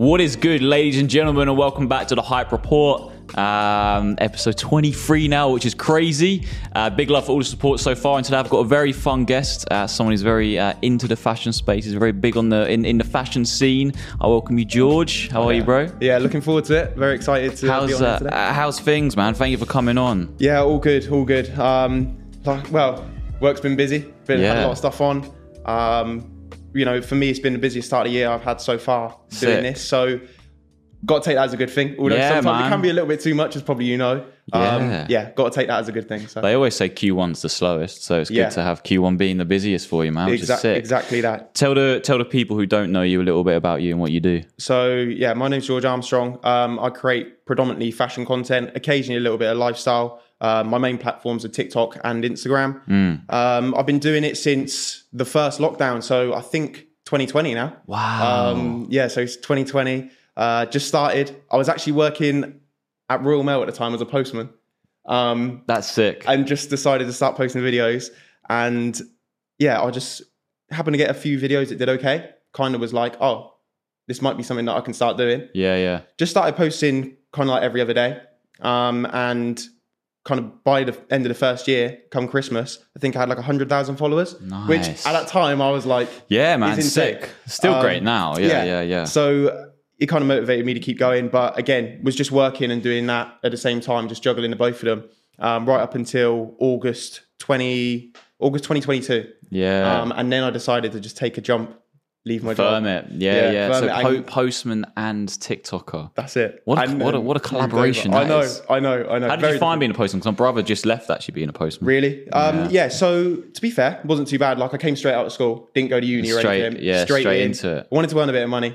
What is good, ladies and gentlemen, and welcome back to the Hype Report. Episode 23 now, which is crazy. Big love for all the support so far. And today I've got a very fun guest, someone who's very into the fashion space. He's very big on in the fashion scene. I welcome you, George. How are you, bro? Yeah, looking forward to it. Very excited to be on here today. How's things, man? Thank you for coming on. Yeah, all good, all good. Work's been busy. Had a lot of stuff on. For me, it's been the busiest start of the year I've had so far doing this. So, got to take that as a good thing. Although sometimes it can be a little bit too much, as probably you know. Got to take that as a good thing. So. They always say Q1's the slowest, so it's good to have Q1 being the busiest for you, man, which is sick. Exactly that. Tell the people who don't know you a little bit about you and what you do. So, my name's George Armstrong. I create predominantly fashion content, occasionally a little bit of lifestyle. My main platforms are TikTok and Instagram. I've been doing it since the first lockdown, so I think 2020 now. Wow. So it's 2020. Just started. I was actually working at Royal Mail at the time as a postman. That's sick. And just decided to start posting videos. And I just happened to get a few videos that did okay. Kind of was like, oh, this might be something that I can start doing. Yeah. Just started posting kind of like every other day. And kind of by the end of the first year, come Christmas, I think I had like 100,000 followers. Nice. Which at that time I was like, yeah, man, sick. Still great now. Yeah. So it kind of motivated me to keep going. But again, was just working and doing that at the same time, just juggling the both of them, right up until August 2022. Yeah. And then I decided to just take a jump. Leave my job. Yeah. So postman and TikToker. That's it. What a collaboration that is. I know. How did you find being a postman? Because my brother just left actually being a postman. Really? So to be fair, it wasn't too bad. Like I came straight out of school, didn't go to uni or anything. Yeah, straight into it. I wanted to earn a bit of money.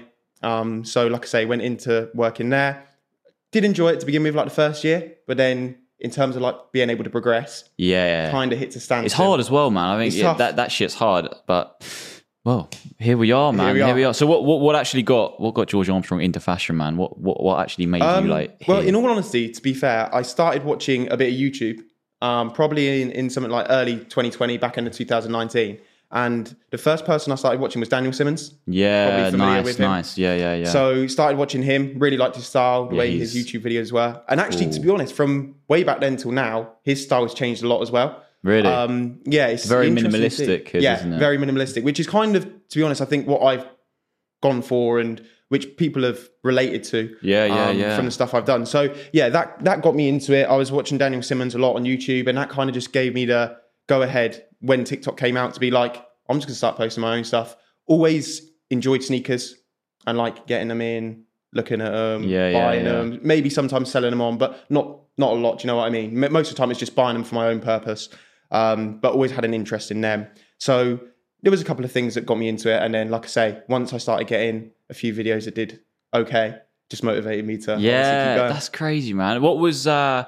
So like I say, went into working there. Did enjoy it to begin with, like the first year, but then in terms of like being able to progress, kind of hit to stand. It's hard as well, man. I think that shit's hard, but. Well, here we are, man. Here we are. So what actually got George Armstrong into fashion, man? What actually made you like? Well, in all honesty, to be fair, I started watching a bit of YouTube, probably in something like early 2020, back into 2019. And the first person I started watching was Daniel Simmons. Yeah, nice. Yeah. So started watching him. Really liked his style, the way his YouTube videos were. And actually, to be honest, from way back then till now, his style has changed a lot as well. Really? It's very minimalistic, isn't it? Very minimalistic, which is kind of, to be honest, I think what I've gone for and which people have related to from the stuff I've done. So that got me into it. I was watching Daniel Simmons a lot on YouTube, and that kind of just gave me the go ahead when TikTok came out to be like, I'm just going to start posting my own stuff. Always enjoyed sneakers and like getting them in, looking at them, buying them, maybe sometimes selling them on, but not a lot. Do you know what I mean? Most of the time it's just buying them for my own purpose. But always had an interest in them. So there was a couple of things that got me into it. And then, like I say, once I started getting a few videos that did okay, just motivated me to keep going. That's crazy, man. What was,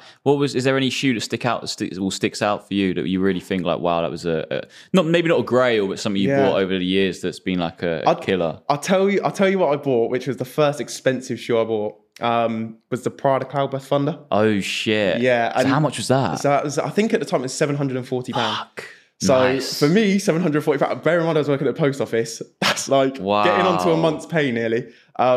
is there any shoe that sticks out for you that you really think like, wow, that was maybe not a grail, but something you bought over the years that's been like a killer? I'll tell you what I bought, which was the first expensive shoe I bought. Was the Prada Cloudburst Thunder. Oh shit. Yeah. So how much was that? So I think at the time it was £740. Fuck. So nice. For me, £740, bear in mind I was working at the post office. That's like getting onto a month's pay nearly.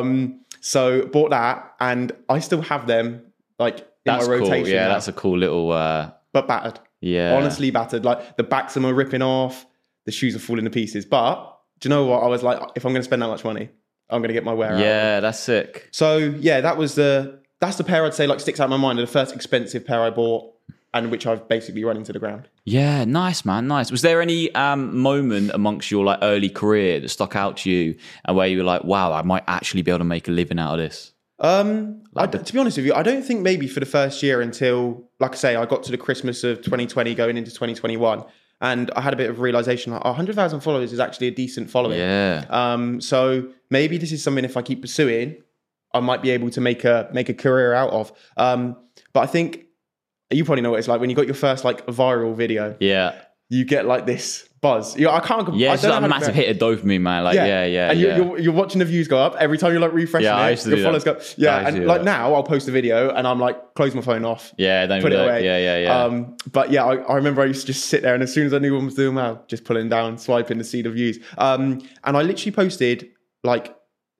So bought that, and I still have them like in my rotation. Cool. Yeah, now. That's a cool little but battered. Yeah. Honestly battered. Like the backs of them are ripping off, the shoes are falling to pieces. But do you know what? I was like, if I'm gonna spend that much money, I'm going to get my wear out. Yeah, that's sick. So that's the pair I'd say like sticks out in my mind. The first expensive pair I bought and which I've basically run into the ground. Yeah, nice, man, nice. Was there any moment amongst your like early career that stuck out to you and where you were like, wow, I might actually be able to make a living out of this? To be honest with you, I don't think maybe for the first year until, like I say, I got to the Christmas of 2020 going into 2021. And I had a bit of realization like, 100,000 followers is actually a decent following. Yeah. So maybe this is something if I keep pursuing, I might be able to make a career out of. But I think you probably know what it's like when you got your first like viral video. Yeah. You get like this buzz. I can't. Yeah, it's like a massive hit of dopamine, man. Like, yeah. And you're watching the views go up every time you're like refreshing it. I used to your do followers that. go. Yeah, and like now I'll post a video and I'm like close my phone off. Yeah, don't put it away. Yeah. But yeah, I remember I used to just sit there and as soon as I knew one was doing well, just pulling down, swiping to see the views. And I literally posted like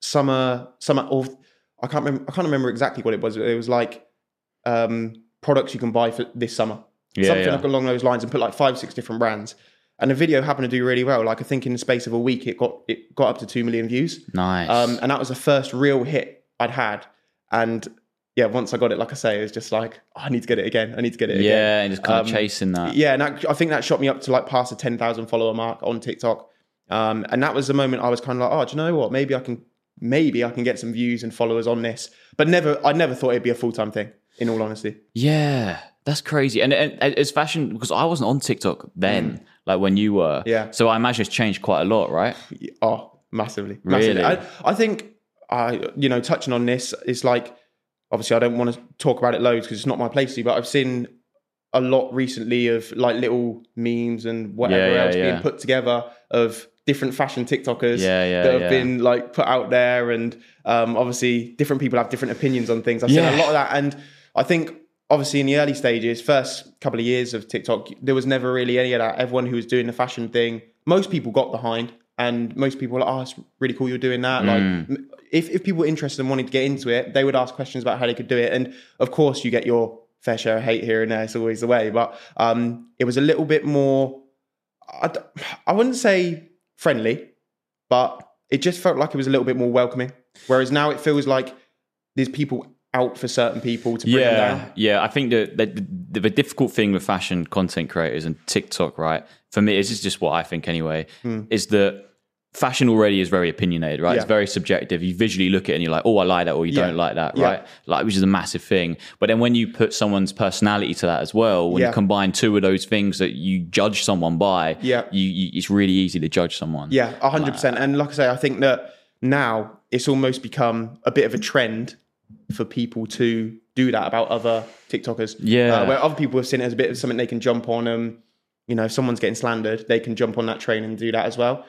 summer, or I can't remember exactly what it was. It was like products you can buy for this summer. Something like along those lines, and put like 5-6 different brands. And the video happened to do really well. Like I think in the space of a week, it got up to 2 million views. Nice. And that was the first real hit I'd had. And yeah, once I got it, like I say, it was just like, I need to get it again. I need to get it again. Yeah, and just kind of chasing that. Yeah, and I think that shot me up to like past the 10,000 follower mark on TikTok. And that was the moment I was kind of like, oh, do you know what? Maybe I can get some views and followers on this. But I never thought it'd be a full-time thing, in all honesty. Yeah, that's crazy. And it's fashion, because I wasn't on TikTok then, like when you were. Yeah. So I imagine it's changed quite a lot, right? Oh, massively. Really? I think, touching on this, it's like, obviously I don't want to talk about it loads because it's not my place to, but I've seen a lot recently of like little memes and whatever else being put together of different fashion TikTokers that have been like put out there. And obviously different people have different opinions on things. I've seen a lot of that. And I think obviously in the early stages, first couple of years of TikTok, there was never really any of that. Everyone who was doing the fashion thing, most people got behind, and most people were like, oh, it's really cool you're doing that. Like if people were interested and wanted to get into it, they would ask questions about how they could do it. And of course you get your fair share of hate here and there. It's always the way. But it was a little bit more, I wouldn't say friendly, but it just felt like it was a little bit more welcoming. Whereas now it feels like there's people out for certain people to bring them down. Yeah, I think the difficult thing with fashion content creators and TikTok, right, for me, this is just what I think anyway, is that fashion already is very opinionated, right? It's very subjective. You visually look at it and you're like, oh, I like that, or you don't like that, right? Like, which is a massive thing. But then when you put someone's personality to that as well, when you combine two of those things that you judge someone by, it's really easy to judge someone. Yeah, 100%. And like I say, I think that now it's almost become a bit of a trend for people to do that about other TikTokers. Yeah. Where other people have seen it as a bit of something they can jump on. If someone's getting slandered, they can jump on that train and do that as well.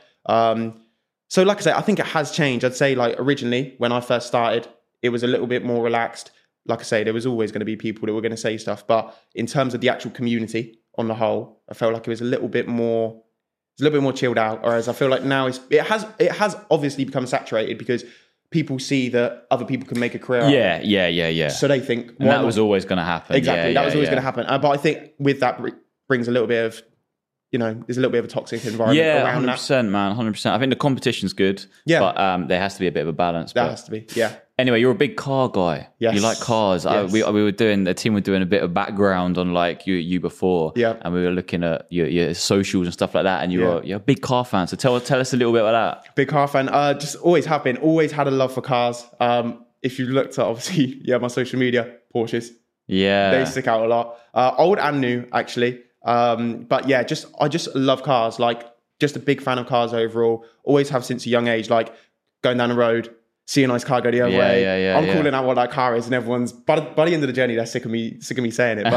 So like I say, I think it has changed. I'd say like originally when I first started, it was a little bit more relaxed. Like I say, there was always going to be people that were going to say stuff, but in terms of the actual community on the whole, I felt like it was a little bit more chilled out. Whereas I feel like now it has obviously become saturated because people see that other people can make a career out of it. Yeah. So they think... And that was always going to happen. Exactly, that was always going to happen. But I think with that brings a little bit of, there's a little bit of a toxic environment around 100%, that. Man, 100%. I think the competition's good, but there has to be a bit of a balance. There has to be, yeah. Anyway, you're a big car guy. Yes. You like cars. Yes. The team were doing a bit of background on like you before, and we were looking at your socials and stuff like that, and you're a big car fan. So tell us a little bit about that. Big car fan. Just always have been. Always had a love for cars. If you looked at obviously, my social media, Porsches. Yeah, they stick out a lot. Old and new, actually. But yeah, I just love cars. Like, just a big fan of cars overall. Always have since a young age. Like going down the road, see a nice car go the other way. I'm calling out what that car is, and everyone's by the end of the journey, they're sick of me saying it.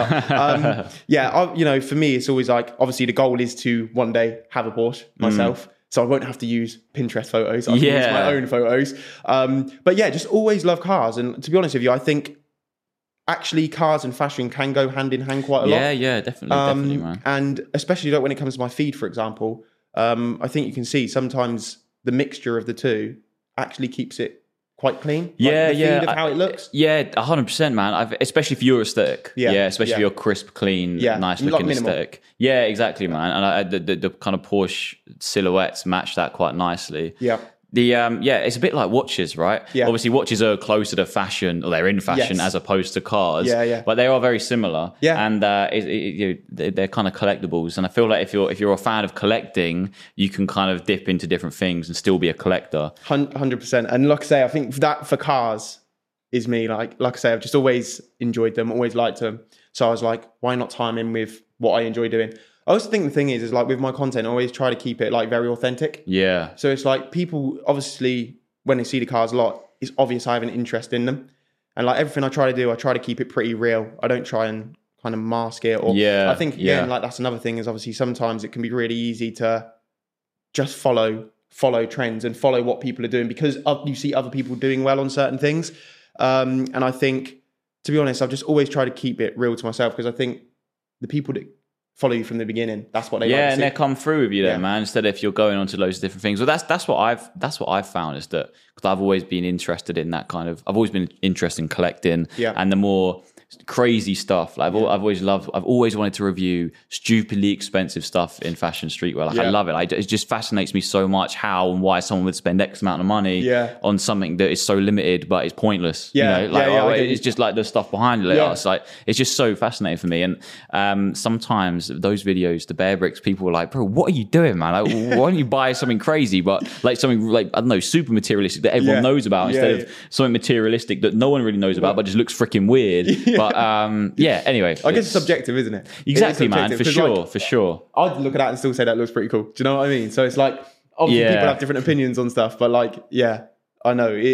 But for me, it's always like, obviously the goal is to one day have a Porsche myself. So I won't have to use Pinterest photos. I can use my own photos. But yeah, just always love cars. And to be honest with you, I think actually cars and fashion can go hand in hand quite a lot. Yeah, definitely, man. And especially like when it comes to my feed, for example, I think you can see sometimes the mixture of the two actually keeps it quite clean. The feed of how it looks. 100%, man. Especially for your aesthetic. Especially for your crisp, clean, nice looking aesthetic. Yeah, exactly, man. And the kind of Porsche silhouettes match that quite nicely. Yeah. It's a bit like watches, right? Yeah. Obviously, watches are closer to fashion, or they're in fashion as opposed to cars. Yeah. But they are very similar. Yeah. And they're kind of collectibles. And I feel like if you're a fan of collecting, you can kind of dip into different things and still be a collector. 100%. And like I say, I think that for cars is me. Like I say, I've just always enjoyed them, always liked them. So I was like, why not tie them in with what I enjoy doing? I also think the thing is like with my content, I always try to keep it like very authentic. Yeah. So it's like people obviously when they see the cars a lot, it's obvious I have an interest in them. And like everything I try to do, I try to keep it pretty real. I don't try and kind of mask it. Or I think again, like that's another thing is obviously sometimes it can be really easy to just follow trends and follow what people are doing because you see other people doing well on certain things. And I think, to be honest, I've just always tried to keep it real to myself because I think the people that follow you from the beginning. That's what they yeah, like to and see. they come through with you then, man. Instead of if you're going on to loads of different things. Well, that's what I've found is that because I've always been interested in that kind of. I've always been interested in collecting, and the more crazy stuff. Like I've always wanted to review stupidly expensive stuff in fashion streetwear. Like I love it. It just fascinates me so much how and why someone would spend X amount of money on something that is so limited but it's pointless. It's just like the stuff behind it. It's just so fascinating for me. And sometimes those videos, the Bear Bricks, people were like, bro, what are you doing, man? Like, why don't you buy something crazy, but like something like, I don't know, super materialistic that everyone knows about instead of something materialistic that no one really knows about, but just looks freaking weird. But anyway. I guess it's subjective, isn't it? Exactly, man, for sure. I'd look at that and still say that looks pretty cool. Do you know what I mean? So it's like, obviously people have different opinions on stuff, but like, I know. It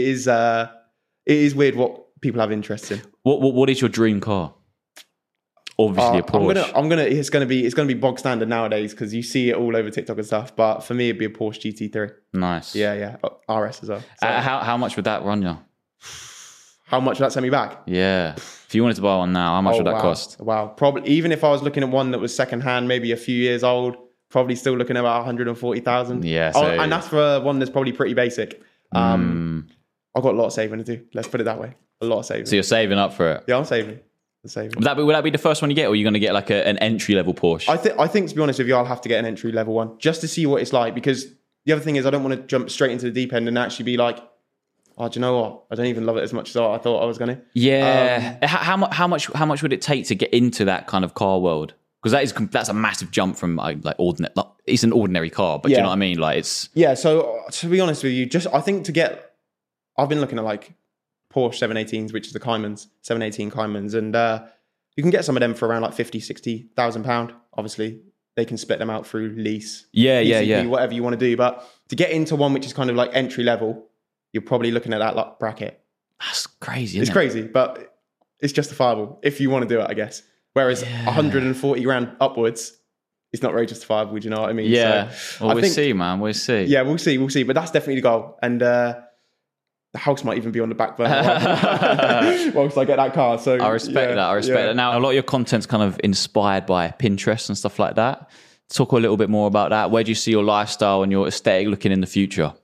is weird what people have interest in. What is your dream car? Obviously a Porsche. It's gonna be bog standard nowadays because you see it all over TikTok and stuff. But for me, it'd be a Porsche GT3. Nice. Yeah. RS as well. So. How much would that run you? How much would that send me back? Yeah. If you wanted to buy one now, how much would that cost? Wow. Probably, even if I was looking at one that was secondhand, maybe a few years old, probably still looking at about 140,000. Yeah. And that's for one that's probably pretty basic. I've got a lot of saving to do. Let's put it that way. A lot of saving. So you're saving up for it? Yeah, I'm saving. Would that be the first one you get, or are you going to get like an entry level Porsche? I think to be honest with you, I'll have to get an entry level one just to see what it's like. Because the other thing is, I don't want to jump straight into the deep end and actually be like, oh, do you know what? I don't even love it as much as I thought I was going to. Yeah. How much would it take to get into that kind of car world? Because that's a massive jump from like ordinary. It's an ordinary car, but do you know what I mean? Like it's So to be honest with you, I think I've been looking at like Porsche 718s, which is the Caymans, 718 Caymans, and you can get some of them for around like 50, 60,000 £60,000. Obviously, they can split them out through lease, PCP, whatever you want to do. But to get into one which is kind of like entry level, you're probably looking at that like bracket. That's crazy. It's crazy, but it's justifiable if you want to do it, I guess. Whereas 140 grand upwards, it's not very justifiable. Do you know what I mean? Yeah. So we'll see, man. We'll see. Yeah, we'll see. But that's definitely the goal. And the house might even be on the back burner whilst I get that car. So I respect that. Now, a lot of your content's kind of inspired by Pinterest and stuff like that. Talk a little bit more about that. Where do you see your lifestyle and your aesthetic looking in the future?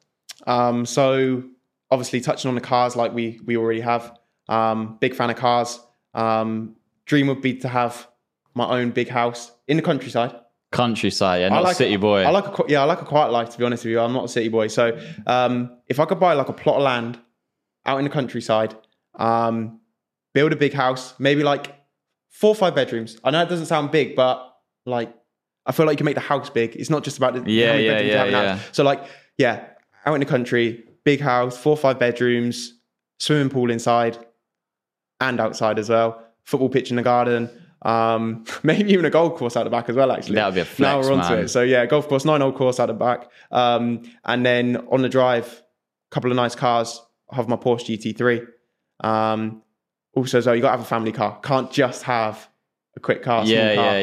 So obviously touching on the cars like we already have. Big fan of cars. Dream would be to have my own big house in the countryside. Not a city boy. I like a quiet life, to be honest with you. I'm not a city boy. So if I could buy like a plot of land out in the countryside, build a big house, maybe like 4 or 5 bedrooms. I know it doesn't sound big, but like I feel like you can make the house big. It's not just about the how many bedrooms you have in the house. So like, out in the country, big house, 4 or 5 bedrooms, swimming pool inside and outside as well, football pitch in the garden. Maybe even a golf course out the back as well, actually. That would be a flex, now we're onto it. So golf course, 9-hole course out the back. And then on the drive, a couple of nice cars. I have my Porsche GT3. Also, so you got to have a family car. Can't just have a quick car, small car.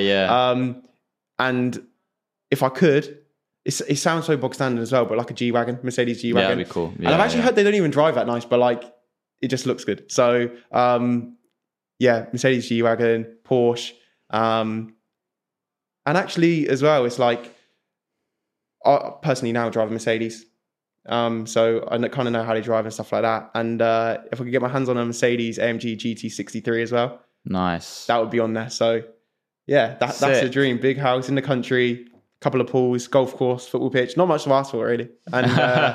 And if I could, it sounds so bog standard as well, but like a G-Wagon, Mercedes G-Wagon. Yeah, that'd be cool. And I've actually heard they don't even drive that nice, but like it just looks good. So Mercedes G-Wagon, Porsche. And actually as well, it's like I personally now drive a Mercedes. So I kind of know how they drive and stuff like that. And if I could get my hands on a Mercedes AMG GT63 as well. Nice. That would be on there. So that's the dream. Big house in the country, couple of pools, golf course, football pitch. Not much to ask for, really. And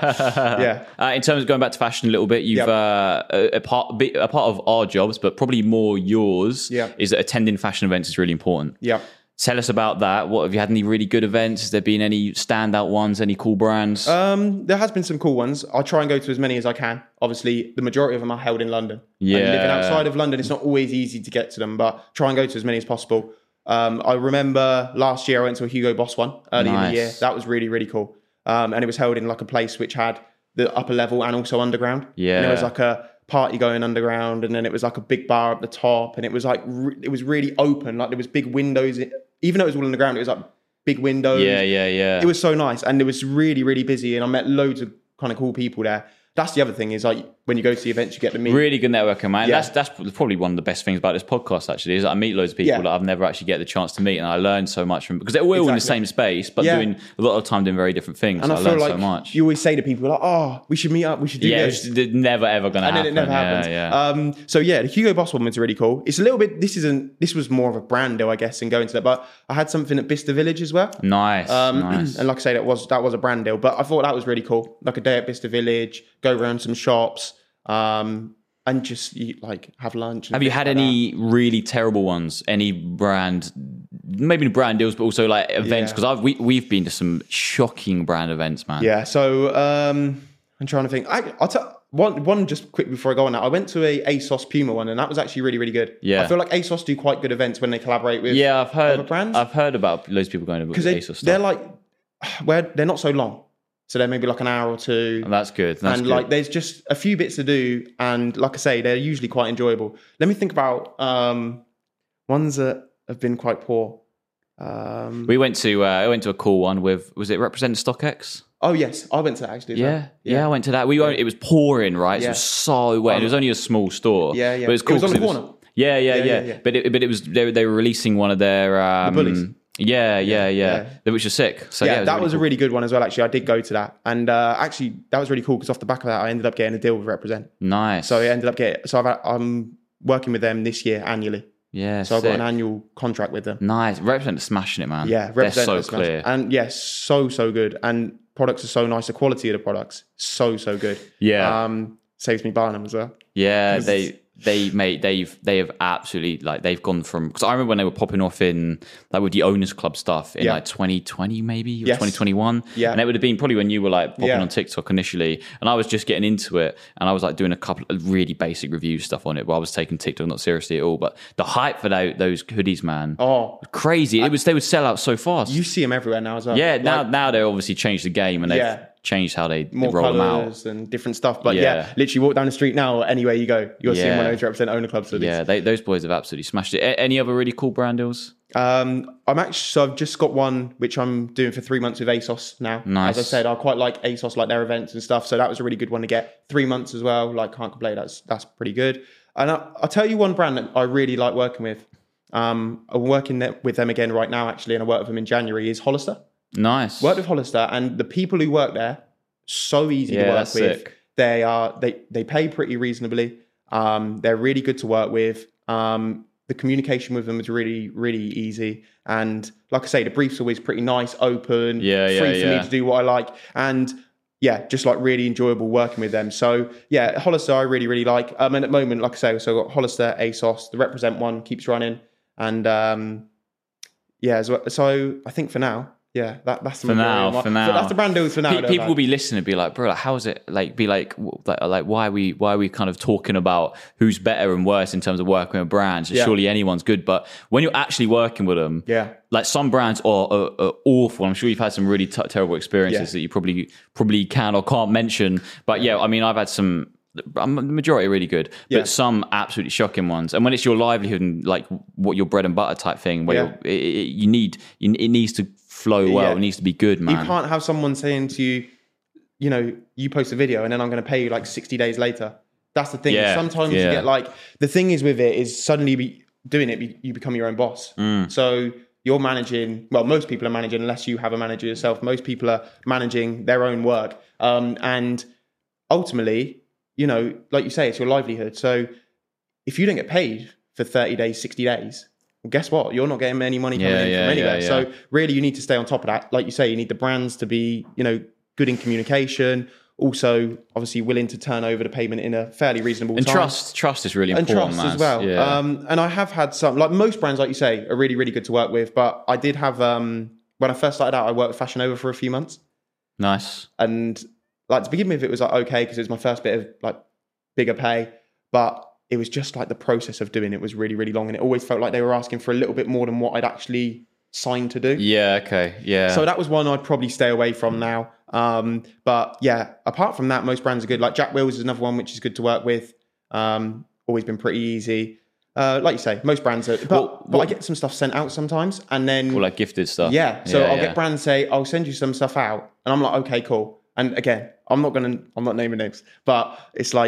in terms of going back to fashion a little bit, you've a part of our jobs, but probably more yours, is that attending fashion events is really important. Yeah. Tell us about that. What have you had any really good events? Has there been any standout ones? Any cool brands? There has been some cool ones. I'll try and go to as many as I can. Obviously, the majority of them are held in London. Yeah. And living outside of London, it's not always easy to get to them, but try and go to as many as possible. I remember last year I went to a Hugo Boss one early in the year. That was really, really cool. And it was held in like a place which had the upper level and also underground. Yeah. And there was like a party going underground, and then it was like a big bar at the top, and it was like it was really open. Like there was big windows. Even though it was all on the ground, it was like big windows. Yeah. It was so nice, and it was really, really busy, and I met loads of kind of cool people there. That's the other thing is like when you go to the events, you get to meet. Really good networking, man. Yeah. That's probably one of the best things about this podcast, actually, is that I meet loads of people that I've never actually get the chance to meet, and I learn so much from, because they're all in the same space, but doing a lot of time doing very different things. And I learn so much. You always say to people, like, oh, we should meet up, we should do this. Yeah, it's never ever going to happen. And then it never happens. So the Hugo Boss one was really cool. It's a little bit, this was more of a brand deal, I guess, and going to that, but I had something at Bicester Village as well. Nice. And like I say, that was a brand deal, but I thought that was really cool. Like a day at Bicester Village, go around some shops, and just like have lunch. Have you had any really terrible ones? Any brand, maybe brand deals, but also like events? Because we've been to some shocking brand events, man. Yeah. So I'm trying to think. I'll tell one just quick before I go on that. I went to a ASOS Puma one, and that was actually really, really good. Yeah. I feel like ASOS do quite good events when they collaborate with other brands. I've heard about loads of people going to ASOS stuff. They're like, they're not so long. So they're maybe like an hour or two. Oh, that's good. Like there's just a few bits to do. And like I say, they're usually quite enjoyable. Let me think about ones that have been quite poor. I went to a cool one with, was it Represent StockX? Oh yes, I went to that actually. Yeah, I went to that. It was pouring, right? So it was so wet. It was only a small store. Yeah. But it was cool. It was on the corner. Yeah. But it was they were releasing one of their the bullies. Which was sick. So that was a really good one as well. Actually, I did go to that, and actually that was really cool because off the back of that, I ended up getting a deal with Represent. Nice. So I ended up getting. So I'm working with them this year annually. Yeah. So I've got an annual contract with them. Nice. Represent are smashing it, man. Yeah, Represent they're so clear, and so good, and products are so nice. The quality of the products so good. Yeah. Saves me buying them as well. Yeah, they have absolutely, like, they've gone from, because I remember when they were popping off in like with the Owners Club stuff in like 2020 maybe or 2021, and it would have been probably when you were like popping on TikTok initially, and I was just getting into it, and I was like doing a couple of really basic review stuff on it, but I was taking TikTok not seriously at all. But the hype for those hoodies, man, was crazy. They would sell out so fast. You see them everywhere now as well. Yeah, now they obviously changed the game, and they've changed how they more roll them out and different stuff. But literally walk down the street now, anywhere you go, you're seeing one of those Represent Owner Clubs. Yeah, those boys have absolutely smashed it. Any other really cool brand deals? I've just got one which I'm doing for 3 months with ASOS now. Nice. As I said, I quite like ASOS, like their events and stuff. So that was a really good one to get. 3 months as well. Like, can't complain. That's pretty good. And I'll tell you one brand that I really like working with. I'm working with them again right now, actually, and I worked with them in January, is Hollister. Nice. Worked with Hollister, and the people who work there, so easy to work with. Sick. They pay pretty reasonably. They're really good to work with. The communication with them is really, really easy. And like I say, the brief's always pretty nice, open, free for me to do what I like. And just like really enjoyable working with them. So Hollister I really, really like. And at the moment, like I say, so I've got Hollister, ASOS, the Represent one keeps running. And so I think for now, that's for now. So that's the brand deals for now. People will be listening and be like, bro, like, how is it like? Be like why are we kind of talking about who's better and worse in terms of working with brands? Surely anyone's good, but when you're actually working with them, like some brands are awful. I'm sure you've had some really terrible experiences that you probably can or can't mention. But I mean, I've had some. The majority are really good, but some absolutely shocking ones. And when it's your livelihood and like what your bread and butter type thing, where it needs to flow well. It needs to be good, man. You can't have someone saying to you, you post a video and then I'm going to pay you like 60 days later. That's the thing. Sometimes you get like, the thing is with it is suddenly you become your own boss. So you're managing, well, most people are managing, unless you have a manager yourself, most people are managing their own work. And ultimately, like you say, it's your livelihood. So if you don't get paid for 30 days, 60 days, well, guess what? You're not getting any money coming in from anywhere. So really, you need to stay on top of that. Like you say, you need the brands to be, good in communication. Also, obviously, willing to turn over the payment in a fairly reasonable time. And trust is really important. And trust as well. Yeah. And I have had some, like most brands, like you say, are really, really good to work with. But I did have, when I first started out, I worked with Fashion Nova for a few months. Nice. And like to begin with, it was like okay because it was my first bit of like bigger pay, but it was just like the process of doing it was really, really long, and it always felt like they were asking for a little bit more than what I'd actually signed to do. Yeah, okay, yeah. So that was one I'd probably stay away from now. But apart from that, most brands are good. Like Jack Wills is another one which is good to work with. Always been pretty easy. Like you say, most brands are, but I get some stuff sent out sometimes, and then like gifted stuff. Yeah, so I'll get brands say, "I'll send you some stuff out," and I'm like, "Okay, cool." And again, I'm not naming names, but it's like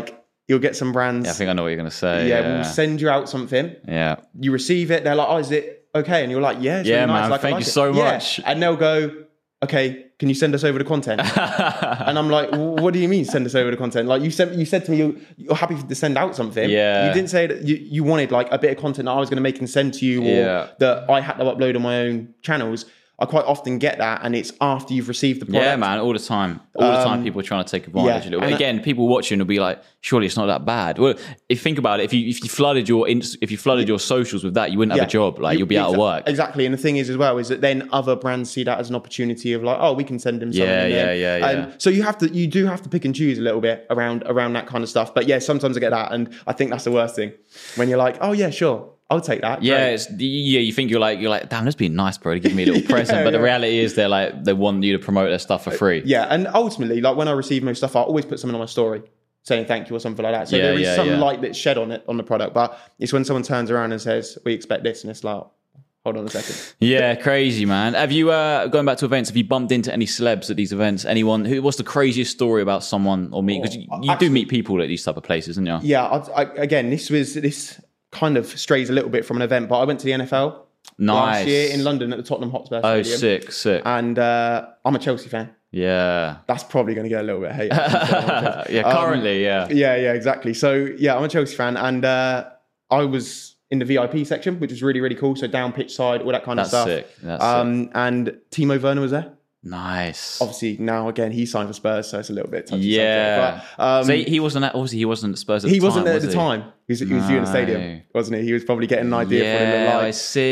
you'll get some brands. Yeah, I think I know what you're going to say. Yeah, we'll send you out something. Yeah. You receive it. They're like, oh, is it okay? And you're like, yeah, it's really nice. Man, like, thank you so much. And they'll go, okay, can you send us over the content? And I'm like, what do you mean send us over the content? Like you said to me, you're happy to send out something. Yeah. You didn't say that you wanted like a bit of content that I was going to make and send to you, or that I had to upload on my own channels. I quite often get that, and it's after you've received the product. Yeah, man, all the time. All the time people are trying to take advantage a little bit. Again, people watching will be like, surely it's not that bad. Well, if you think about it, if you flooded your socials with that, you wouldn't have a job. Like, you'll be out of work. Exactly. And the thing is as well, is that then other brands see that as an opportunity of like, oh, we can send him something. Yeah. So you do have to pick and choose a little bit around that kind of stuff. But yeah, sometimes I get that, and I think that's the worst thing. When you're like, oh yeah, sure, I'll take that. Yeah, you think you're like, damn, that's been nice, bro, to give me a little present. But the reality is they want you to promote their stuff for free. Yeah, and ultimately, like when I receive most stuff, I always put something on my story saying thank you or something like that. So there is some light that's shed on the product. But it's when someone turns around and says, we expect this, and it's like, hold on a second. Yeah, crazy, man. Have you, going back to events, have you bumped into any celebs at these events? Anyone what's the craziest story about someone or meet? Because you do meet people at these type of places, don't you? Yeah, again, this kind of strays a little bit from an event, but I went to the NFL last year in London at the Tottenham Hotspur Stadium. Oh, sick. And I'm a Chelsea fan. Yeah. That's probably going to get a little bit of hate. Currently. Yeah, exactly. So, yeah, I'm a Chelsea fan, and I was in the VIP section, which was really, really cool. So down pitch side, all that kind of stuff. That's sick. And Timo Werner was there. Nice. Obviously, now again he signed for Spurs, so it's a little bit touchy. Yeah. But, so he wasn't at Spurs. At he the wasn't time, there at the time. He was viewing the stadium, wasn't he? He was probably getting an idea of what it looked like. I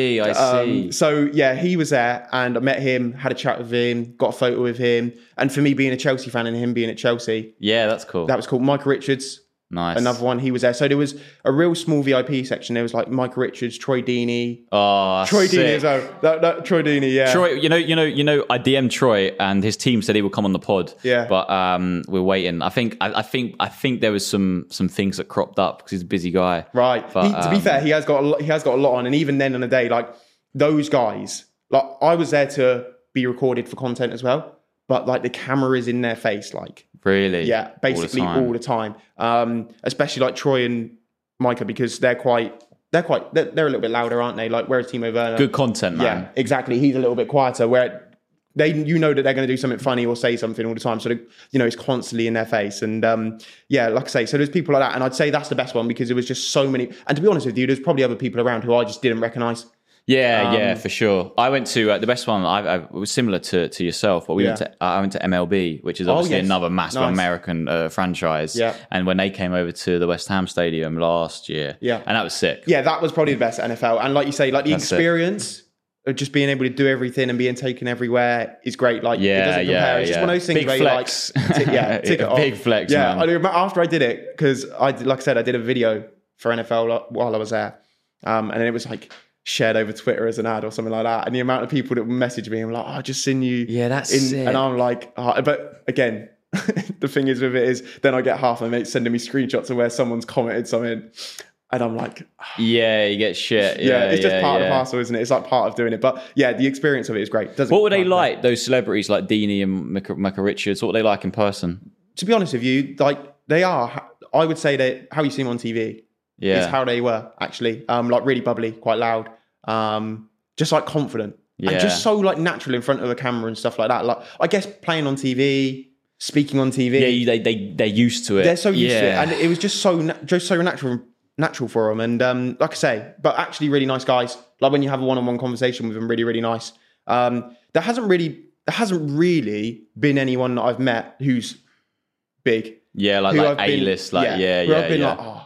see. So yeah, he was there, and I met him, had a chat with him, got a photo with him, and for me being a Chelsea fan and him being at Chelsea, yeah, that's cool. That was cool. Michael Richards. Nice. Another one, he was there. So there was a real small VIP section. There was like Michael Richards, Troy Deeney. Oh, Troy Deeney as well. That Troy Deeney, yeah. Troy, you know, I DM'd Troy and his team said he would come on the pod. Yeah. But we're waiting. I think there was some things that cropped up because he's a busy guy. Right. But, to be fair, he has got a lot on, and even then on the day, like those guys, like I was there to be recorded for content as well. But like the camera is in their face, like really, yeah, basically all the time. Especially like Troy and Micah, because they're a little bit louder, aren't they? Like whereas Timo Werner, good content, man. Yeah, exactly. He's a little bit quieter. Where that they're going to do something funny or say something all the time. So it's constantly in their face. And yeah, like I say, so there's people like that, and I'd say that's the best one because there was just so many. And to be honest with you, there's probably other people around who I just didn't recognise. Yeah, for sure. I went to the best one. I was similar to yourself, but I went to MLB, which is obviously another massive American franchise. Yeah. And when they came over to the West Ham Stadium last year, and that was sick. Yeah, that was probably the best NFL. And like you say, like the experience of just being able to do everything and being taken everywhere is great. Like it doesn't compare. It's just one of those things big where flex. You're like, tick it off. Big flex. Yeah, man. After I did it, because like I said, I did a video for NFL while I was there, and then it was like shared over Twitter as an ad or something like that, and the amount of people that would message me, I'm like, oh, I've just seen you. Yeah, that's sick. And I'm like, but again, the thing is with it is, then I get half my mates sending me screenshots of where someone's commented something, and I'm like, yeah, you get shit. Yeah, it's just part of the parcel, isn't it? It's like part of doing it. But yeah, the experience of it is great. What were they like, those celebrities like Deeney and Michael Richards? What were they like in person? To be honest with you, like they are, I would say that how you see them on TV is how they were actually. Like really bubbly, quite loud, just like confident, and just so like natural in front of a camera and stuff like that. Like I guess playing on TV, speaking on TV. Yeah, they're used to it. They're so used to it, and it was just so natural for them. And like I say, but actually really nice guys. Like when you have a one-on-one conversation with them, really, really nice. There hasn't really been anyone that I've met who's big. Yeah, like A-list, like I've been like, oh,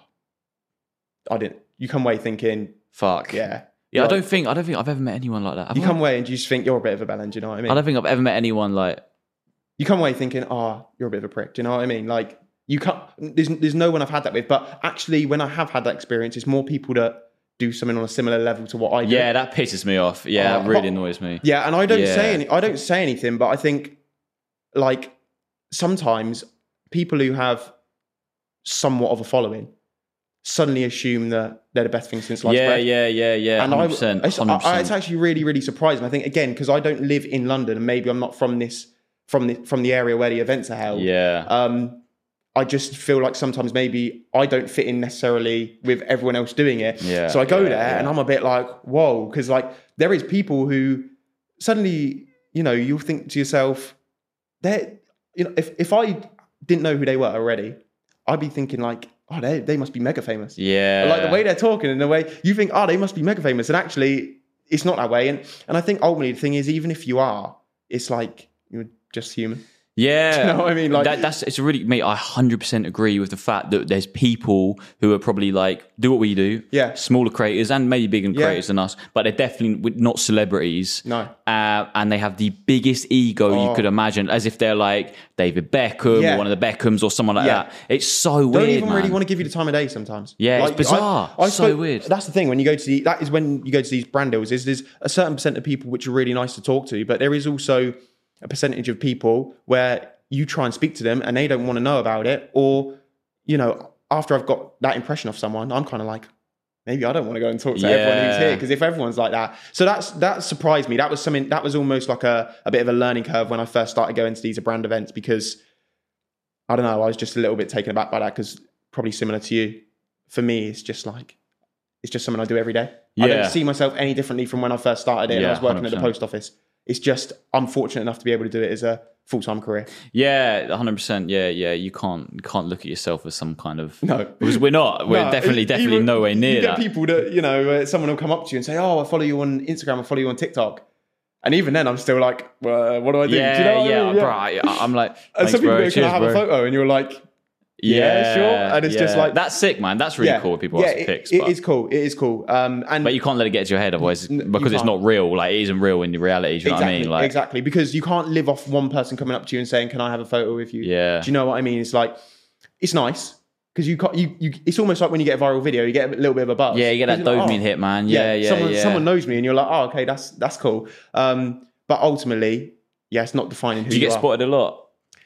I didn't. You come away thinking, fuck. Yeah. Yeah, like, I don't think I've ever met anyone like that. You come away and you just think you're a bit of a bellend, do you know what I mean? I don't think I've ever met anyone like. You come away thinking, oh, you're a bit of a prick, do you know what I mean? Like you can't. There's no one I've had that with, but actually, when I have had that experience, it's more people that do something on a similar level to what I do. Yeah, that pisses me off. Yeah, that really annoys me. Yeah, and I don't say anything, but I think like sometimes people who have somewhat of a following suddenly assume that they're the best thing since sliced bread. Yeah. And 100%. It's actually really, really surprising. I think again because I don't live in London and maybe I'm not from the area where the events are held. Yeah. I just feel like sometimes maybe I don't fit in necessarily with everyone else doing it. Yeah, so I go there and I'm a bit like, whoa, because like there is people who suddenly, you'll think to yourself, if I didn't know who they were already, I'd be thinking like, oh, they must be mega famous. Yeah. But like the way they're talking and the way you think, oh, they must be mega famous. And actually, it's not that way. And I think ultimately the thing is, even if you are, it's like you're just human. Yeah. Do you know what I mean? Like it's really, mate, I 100% agree with the fact that there's people who are probably like, do what we do. Yeah. Smaller creators and maybe bigger creators than us, but they're definitely not celebrities. No. And they have the biggest ego you could imagine, as if they're like David Beckham or one of the Beckhams or someone like that. It's so weird, Don't even really want to give you the time of day sometimes. Yeah, like, it's bizarre. So weird. That's the thing, when you go to that is when you go to these brand deals, there's a certain percent of people which are really nice to talk to, but there is also a percentage of people where you try and speak to them and they don't want to know about it. Or, after I've got that impression of someone, I'm kind of like, maybe I don't want to go and talk to everyone who's here, because if everyone's like that. So that surprised me. That was almost like a bit of a learning curve when I first started going to these brand events, because I don't know, I was just a little bit taken aback by that, because probably similar to you, for me, it's just something I do every day. I don't see myself any differently from when I first started it and I was working 100%. At the post office. It's just, I'm fortunate enough to be able to do it as a full-time career. Yeah, 100%. Yeah. You can't look at yourself as some kind of... No. Because we're not. We're definitely nowhere near that. You get people that, someone will come up to you and say, oh, I follow you on Instagram, I follow you on TikTok. And even then, I'm still like, well, what do I do? Yeah, do you know what I mean? Bro, I'm like... And some people go, can I have a photo? And you're like... Yeah, sure. And it's just like... That's sick, man. That's really cool when people ask for pics. It is cool. It is cool. But you can't let it get to your head, otherwise, because it's not real. Like, it isn't real in the reality. Do you know what I mean? Like, exactly. Because you can't live off one person coming up to you and saying, can I have a photo with you? Yeah. Do you know what I mean? It's like, it's nice. Because it's almost like when you get a viral video, you get a little bit of a buzz. Yeah, you get that dopamine hit, man. Yeah. Someone knows me and you're like, oh, okay, that's cool. But ultimately, it's not defining who you are. Do you get spotted a lot?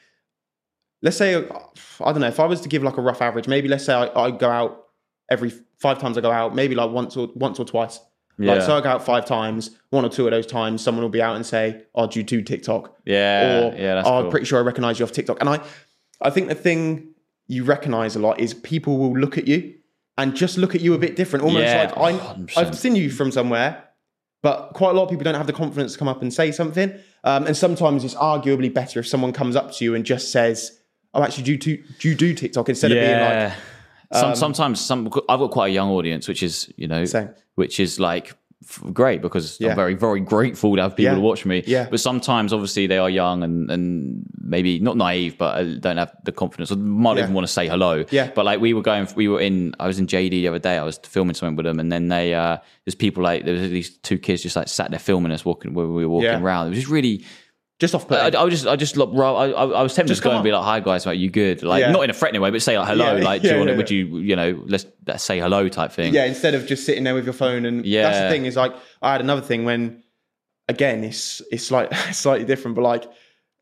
Let's say, I don't know, if I was to give like a rough average, maybe let's say I go out every 5 times I go out, maybe like once or twice. Yeah. Like, so I go out 5 times, 1 or 2 of those times, someone will be out and say, oh, do you do TikTok? Yeah. Or, that's cool. I'm pretty sure I recognize you off TikTok. And I think the thing you recognize a lot is people will look at you and just look at you a bit different. Almost like I've seen you from somewhere, but quite a lot of people don't have the confidence to come up and say something. And sometimes it's arguably better if someone comes up to you and just says, oh, actually, do you do TikTok, instead of being like... Sometimes I've got quite a young audience, which is, same. Which is like great, because I'm very, very grateful to have people to watch me. Yeah. But sometimes, obviously, they are young and maybe not naive, but don't have the confidence, or might even want to say hello. Yeah. But like I was in JD the other day, I was filming something with them, and then there's people like, there was these 2 kids just like sat there filming us when we were walking around. It was just really... Just off putting. I was tempted to go and be like, "Hi guys, like, you good?" Like, not in a threatening way, but say like hello. Like, do you want? Would you? Let's say hello type thing. Yeah, instead of just sitting there with your phone. And that's the thing, is like, I had another thing when, again, it's like slightly different, but like,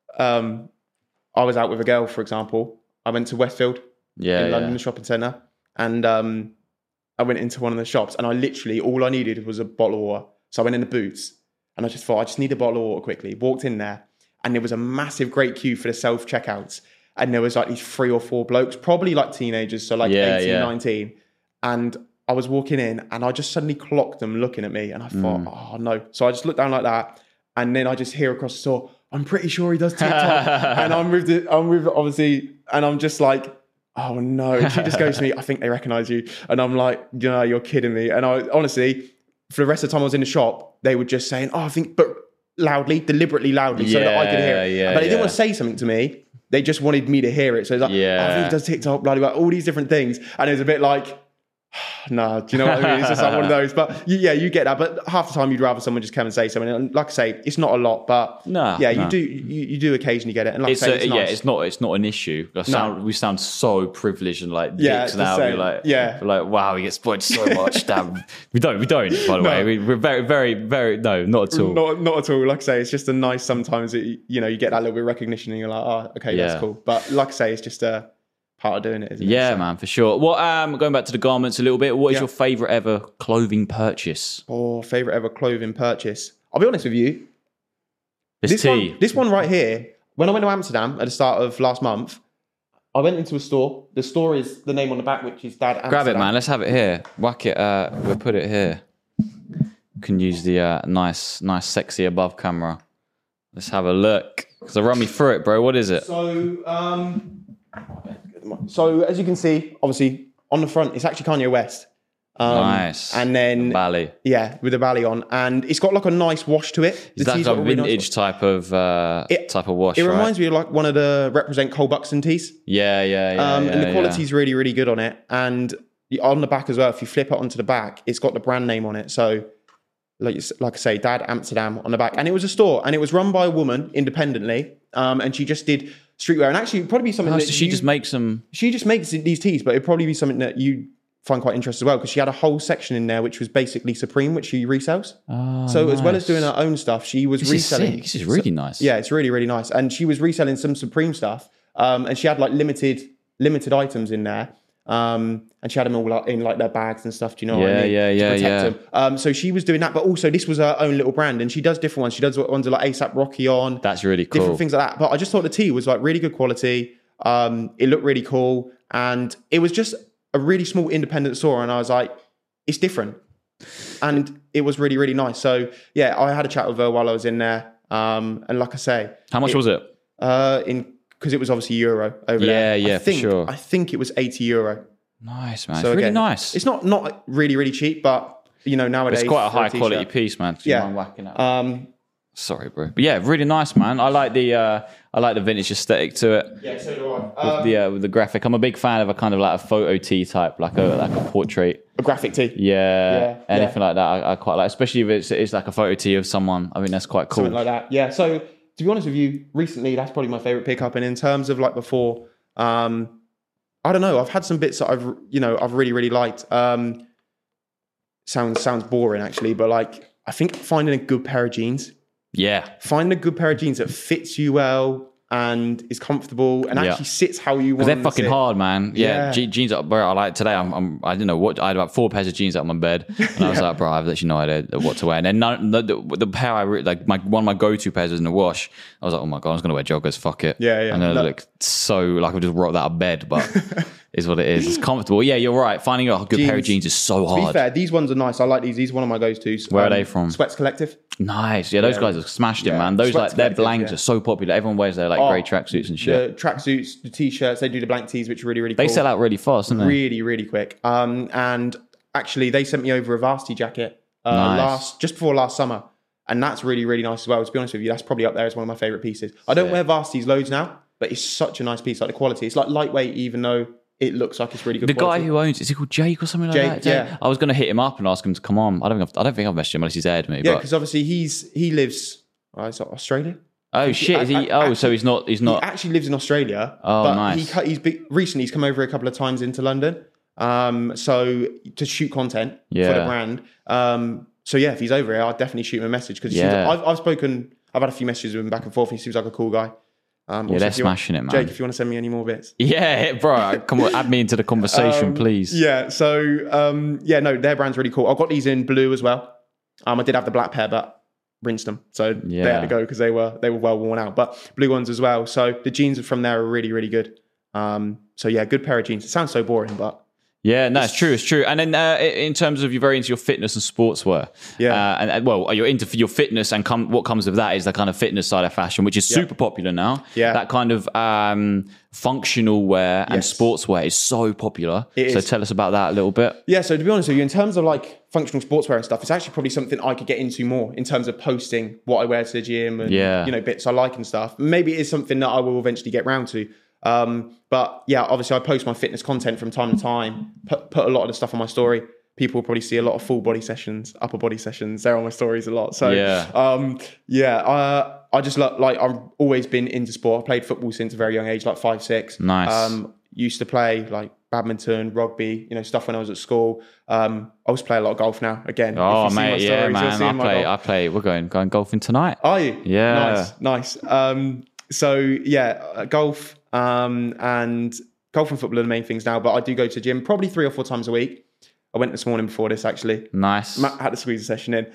I was out with a girl, for example. I went to Westfield in London, the shopping centre, and I went into one of the shops, and all I needed was a bottle of water. So I went in the Boots, and I just thought, I just need a bottle of water quickly. Walked in there, and there was a massive, great queue for the self-checkouts. And there was like these 3 or 4 blokes, probably like teenagers, so like 18, 19. And I was walking in, and I just suddenly clocked them looking at me. And I thought, oh no. So I just looked down like that. And then I just hear across the store, I'm pretty sure he does TikTok. And I'm with obviously, and I'm just like, oh no. And she just goes to me, I think they recognize you. And I'm like, you're kidding me. And I honestly, for the rest of the time I was in the shop, they were just saying, oh, I think, but deliberately loudly, so that I could hear it. But they didn't want to say something to me. They just wanted me to hear it. So it's like, oh, I think he does TikTok, blah, blah, blah, all these different things. And it was a bit like, no, do you know what I mean? It's just like one of those. But you get that. But half the time you'd rather someone just come and say something. And like I say, it's not a lot, but you do occasionally get it. And like I say, it's nice. It's not an issue. We sound so privileged and like dicks now. We're like, wow, we get spoiled so much. Damn, we don't. By the way, we're very, very, very not at all. Not at all. Like I say, it's just a nice. Sometimes you get that little bit of recognition, and you're like, oh, okay, that's cool. But like I say, it's just a part of doing it, isn't it? Yeah, man, for sure. Going back to the garments a little bit, what is your favourite ever clothing purchase? Oh, favourite ever clothing purchase. I'll be honest with you. This one right here, when I went to Amsterdam at the start of last month, I went into a store. The store is the name on the back, which is Dad Amsterdam. Grab it, man. Let's have it here. Whack it. We'll put it here. Can use the nice, sexy above camera. Let's have a look. So run me through it, bro. What is it? So as you can see, obviously on the front, it's actually Kanye West. Nice. And then Bally. Yeah, with the Bally on, and it's got like a nice wash to it. Is that like a vintage type of wash? It reminds me of like one of the Represent Cole Buxton tees. Yeah. And the quality's really, really good on it. And on the back as well, if you flip it onto the back, it's got the brand name on it. So like I say, Dad Amsterdam on the back. And it was a store, and it was run by a woman independently. And she just did streetwear, and actually it'd probably be something that she just makes them. She just makes these tees, but it'd probably be something that you find quite interesting as well, because she had a whole section in there which was basically Supreme, which she resells. So as well as doing her own stuff, she was reselling. This is really nice. Yeah, it's really, really nice. And she was reselling some Supreme stuff. And she had like limited items in there. And she had them all in like their bags and stuff. Do you know what I mean? Yeah. So she was doing that, but also this was her own little brand, and she does different ones. She does ones with like ASAP Rocky on. That's really cool. Different things like that. But I just thought the tee was like really good quality. It looked really cool, and it was just a really small independent store, and I was like, it's different, and it was really, really nice. So yeah, I had a chat with her while I was in there, and like I say, how much was it? Because it was obviously euro over there. Yeah, for sure. I think it was €80. Nice, man. So it's really nice. It's not really, really cheap, but nowadays it's quite a high quality piece, man. Yeah, I'm whacking it. Sorry, bro. But yeah, really nice, man. I like the vintage aesthetic to it. Yeah, so do I. With the graphic, I'm a big fan of a kind of like a photo tee type, like a portrait, a graphic tee. Yeah, anything like that. I quite like, especially if it's like a photo tee of someone. I mean, that's quite cool. Something like that. Yeah. So to be honest with you, recently that's probably my favorite pickup. And in terms of like before, I don't know. I've had some bits that I've really, really liked. Sounds boring actually, but like I think finding a good pair of jeans. Yeah. Find a good pair of jeans that fits you well and is comfortable and actually sits how you want. Because they're fucking hard, man. Yeah. Jeans, bro. I like today. I didn't know what. I had about 4 pairs of jeans out of my bed, and I was like, bro, I've literally no idea what to wear. And then the pair I really, like, one of my go-to pairs was in the wash. I was like, oh my god, I'm just gonna wear joggers. Fuck it. Yeah. And then look so like I just rolled out of bed, but. Is what it is. It's comfortable. Yeah, you're right. Finding a good pair of jeans is so hard. To be fair, these ones are nice. I like these. These are one of my go-tos. Where are they from? Sweats Collective. Nice. Yeah, those guys have smashed it, man. Those Sweats their blanks are so popular. Everyone wears their grey tracksuits and shit. The tracksuits, the t-shirts. They do the blank tees, which are really, really cool. They sell out really fast, don't they? Really, really quick. And actually, they sent me over a Varsity jacket just before last summer, and that's really, really nice as well. To be honest with you, that's probably up there as one of my favorite pieces. I don't wear Varsities loads now, but it's such a nice piece. Like the quality, it's like lightweight, even though it looks like it's really good. The guy who owns it, is he called Jake or something like that? Yeah. I was going to hit him up and ask him to come on. I don't think I've messaged him unless he's aired me. Yeah, because obviously he lives. Is that Australia? Oh shit! Is he? So he's not. He's not. He actually lives in Australia. Oh, but nice. Recently he's come over a couple of times into London. So to shoot content for the brand. So yeah, if he's over here, I'll definitely shoot him a message because I've had a few messages with him back and forth. He seems like a cool guy. They're smashing it, man. Jake, if you want to send me any more bits. Yeah, bro, come on, add me into the conversation, please. Yeah, so, their brand's really cool. I got these in blue as well. I did have the black pair, but rinsed them. So they had to go because they were well worn out. But blue ones as well. So the jeans from there are really, really good. Good pair of jeans. It sounds so boring, but... Yeah, no, it's true. And then in terms of you're very into your fitness and sportswear. Yeah. You're into your fitness and what comes with that is the kind of fitness side of fashion, which is super popular now. Yeah. That kind of functional wear and sportswear is so popular. So tell us about that a little bit. Yeah, so to be honest with you, in terms of like functional sportswear and stuff, it's actually probably something I could get into more in terms of posting what I wear to the gym and bits I like and stuff. Maybe it is something that I will eventually get round to. But yeah, obviously I post my fitness content from time to time, put a lot of the stuff on my story. People will probably see a lot of full body sessions, upper body sessions. They're on my stories a lot. So I just I've always been into sport. I played football since a very young age, like 5, 6. Nice. Used to play like badminton, rugby, stuff when I was at school. I also play a lot of golf now. Again, oh mate, yeah, man. I play. We're going golfing tonight. Are you? Yeah. Nice. Golf. And golf and football are the main things now, but I do go to the gym probably 3 or 4 times a week. I went this morning before this actually. Nice. Matt had to squeeze a session in.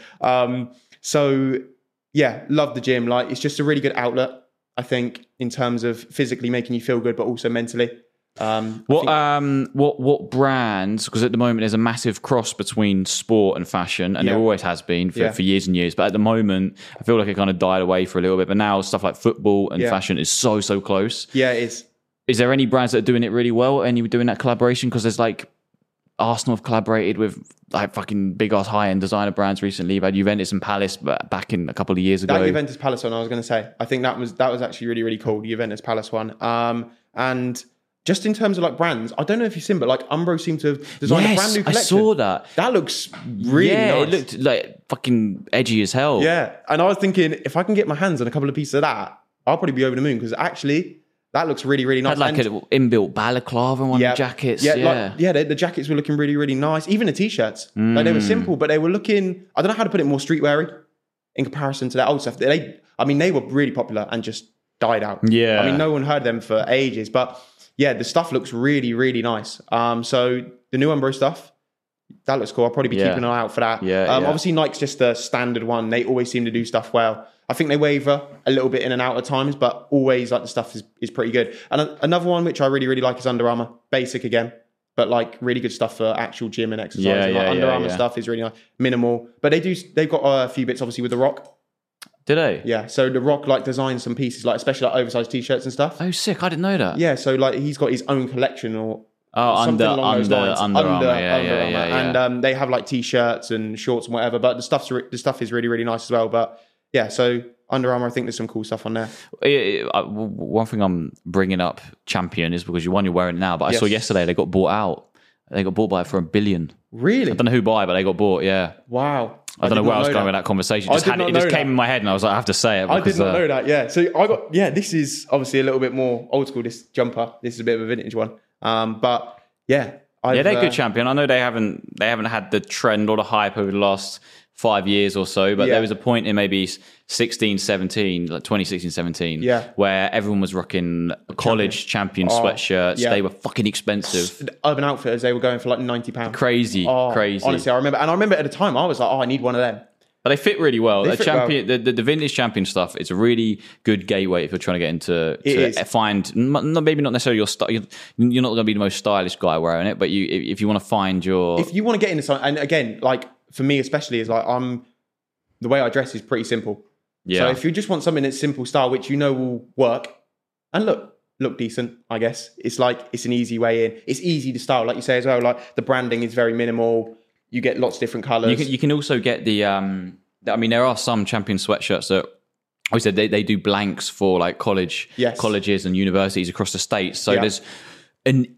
Love the gym. Like it's just a really good outlet, I think, in terms of physically making you feel good, but also mentally. What brands? Because at the moment there's a massive cross between sport and fashion, and there always has been for years and years. But at the moment, I feel like it kind of died away for a little bit. But now stuff like football and fashion is so close. Yeah, it is. Is there any brands that are doing it really well? Any doing that collaboration? Because there's like Arsenal have collaborated with like fucking big ass high end designer brands recently. You've had Juventus and Palace back in a couple of years ago. That Juventus Palace one, I was going to say, I think that was actually really cool. The Juventus Palace one, and just in terms of like brands, I don't know if you've seen, but like Umbro seemed to have designed a brand new collection. I saw that. That looks really nice. It looked like fucking edgy as hell. Yeah, and I was thinking if I can get my hands on a couple of pieces of that, I'll probably be over the moon because actually. That looks really nice. Had like an inbuilt balaclava on one of the jackets. The jackets were looking really nice. Even the t-shirts, like they were simple, but they were looking. I don't know how to put it more streetwear in comparison to that old stuff. They were really popular and just died out. Yeah, I mean, no one heard them for ages, but yeah, the stuff looks really nice. So the new Umbro stuff, that looks cool. I'll probably be keeping an eye out for that. Obviously, Nike's just the standard one. They always seem to do stuff well. I think they waver a little bit in and out at times, but always like the stuff is pretty good. And another one which I really like is Under Armour. Basic again, but like really good stuff for actual gym and exercise. Under Armour stuff is really nice. Minimal, but they've got a few bits obviously with The Rock. Did they? Yeah. So The Rock like designed some pieces, like especially like oversized t-shirts and stuff. Oh, sick! I didn't know that. Yeah. So like he's got his own collection or. Under Armour. And they have like t-shirts and shorts and whatever, but the stuff is really nice as well. But yeah, so Under Armour, I think there's some cool stuff on there. One thing I'm bringing up Champion is because you're wearing it now, but I saw yesterday they got bought out. They got bought by it for $1 billion. Really? I don't know who bought it, but they got bought. Yeah. Wow. I don't know where I was going with that conversation. It just came in my head, and I was like, I have to say it. I did not know that. Yeah. So this is obviously a little bit more old school. This jumper. This is a bit of a vintage one. But yeah. They're good Champion. I know they haven't had the trend or the hype over the last 5 years or so, but there was a point in maybe 2016, 17, where everyone was rocking college champion sweatshirts. They were fucking expensive. Urban Outfitters, they were going for like £90. Crazy. Honestly, I remember at the time, I was like, I need one of them. But they fit really well. The vintage Champion stuff, it's a really good gateway if you're trying to get into find maybe not necessarily your style. You're not going to be the most stylish guy wearing it, but if you want to find your, if you want to get into something, and again, like for me especially, is like the way I dress is pretty simple. Yeah. So if you just want something that's simple style, which you know will work and look decent, I guess it's an easy way in. It's easy to style, like you say as well. Like the branding is very minimal. You get lots of different colours. You can also get the. I mean, there are some Champion sweatshirts that I said they do blanks for like colleges and universities across the states. So there's an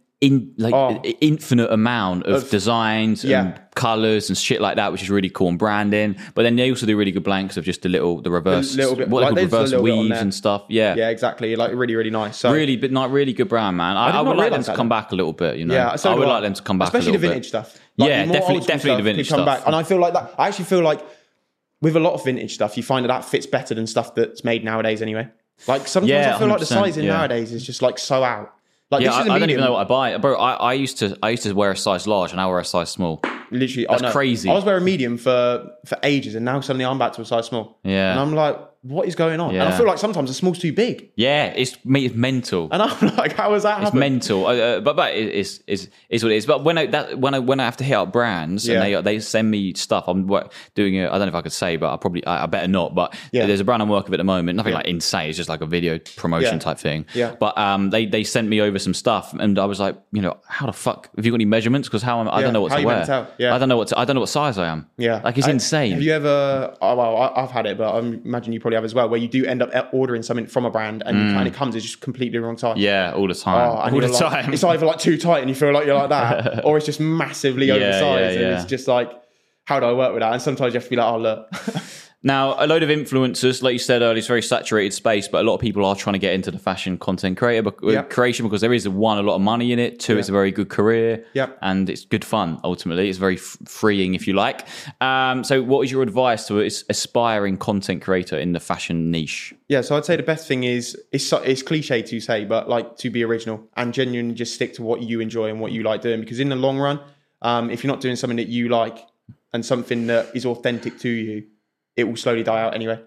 infinite amount of designs and colours and shit like that, which is really cool, and branding. But then they also do really good blanks of just the reverse, reverse weaves and stuff. Yeah, exactly. Like really nice. So really good brand, man. I would like them to come back a little bit. You know, I would like them to come back, especially a little the vintage bit. stuff. Like definitely the vintage stuff. Back. And I feel like that. I actually feel like with a lot of vintage stuff, you find that fits better than stuff that's made nowadays. Anyway, like sometimes I feel like the sizing nowadays is just like so out. Like, I don't even know what I buy, bro. I used to wear a size large, and now I wear a size small. Literally, that's crazy. I was wearing medium for ages, and now suddenly I'm back to a size small. Yeah, and I'm like, what is going on? Yeah. And I feel like sometimes a small's too big. Yeah, it's mental. And I'm like, how is that happening? It's mental. But it's what it is. But when I have to hit up brands and they send me stuff, I'm doing it. I don't know if I could say, but I better not. But there's a brand I'm working with at the moment. Nothing like insane. It's just like a video promotion type thing. Yeah. But they sent me over some stuff, and I was like, how the fuck have you got any measurements? Because I don't know what to wear. Yeah. I don't know what size I am. Yeah. Like it's insane. Have you ever? I've had it, but I imagine you probably have as well, where you do end up ordering something from a brand and it comes, it's just completely the wrong size. Yeah, all the time. Time. It's either like too tight and you feel like you're like that, or it's just massively oversized and it's just like, how do I work with that? And sometimes you have to be like, oh look. Now, a load of influencers, like you said earlier, it's a very saturated space, but a lot of people are trying to get into the fashion content creation because there is a lot of money in it. Two, it's a very good career, and it's good fun. Ultimately, it's very freeing, if you like. So, what is your advice to an aspiring content creator in the fashion niche? Yeah, so I'd say the best thing is it's cliche to say, but like to be original and genuinely just stick to what you enjoy and what you like doing. Because in the long run, if you're not doing something that you like and something that is authentic to you, it will slowly die out anyway,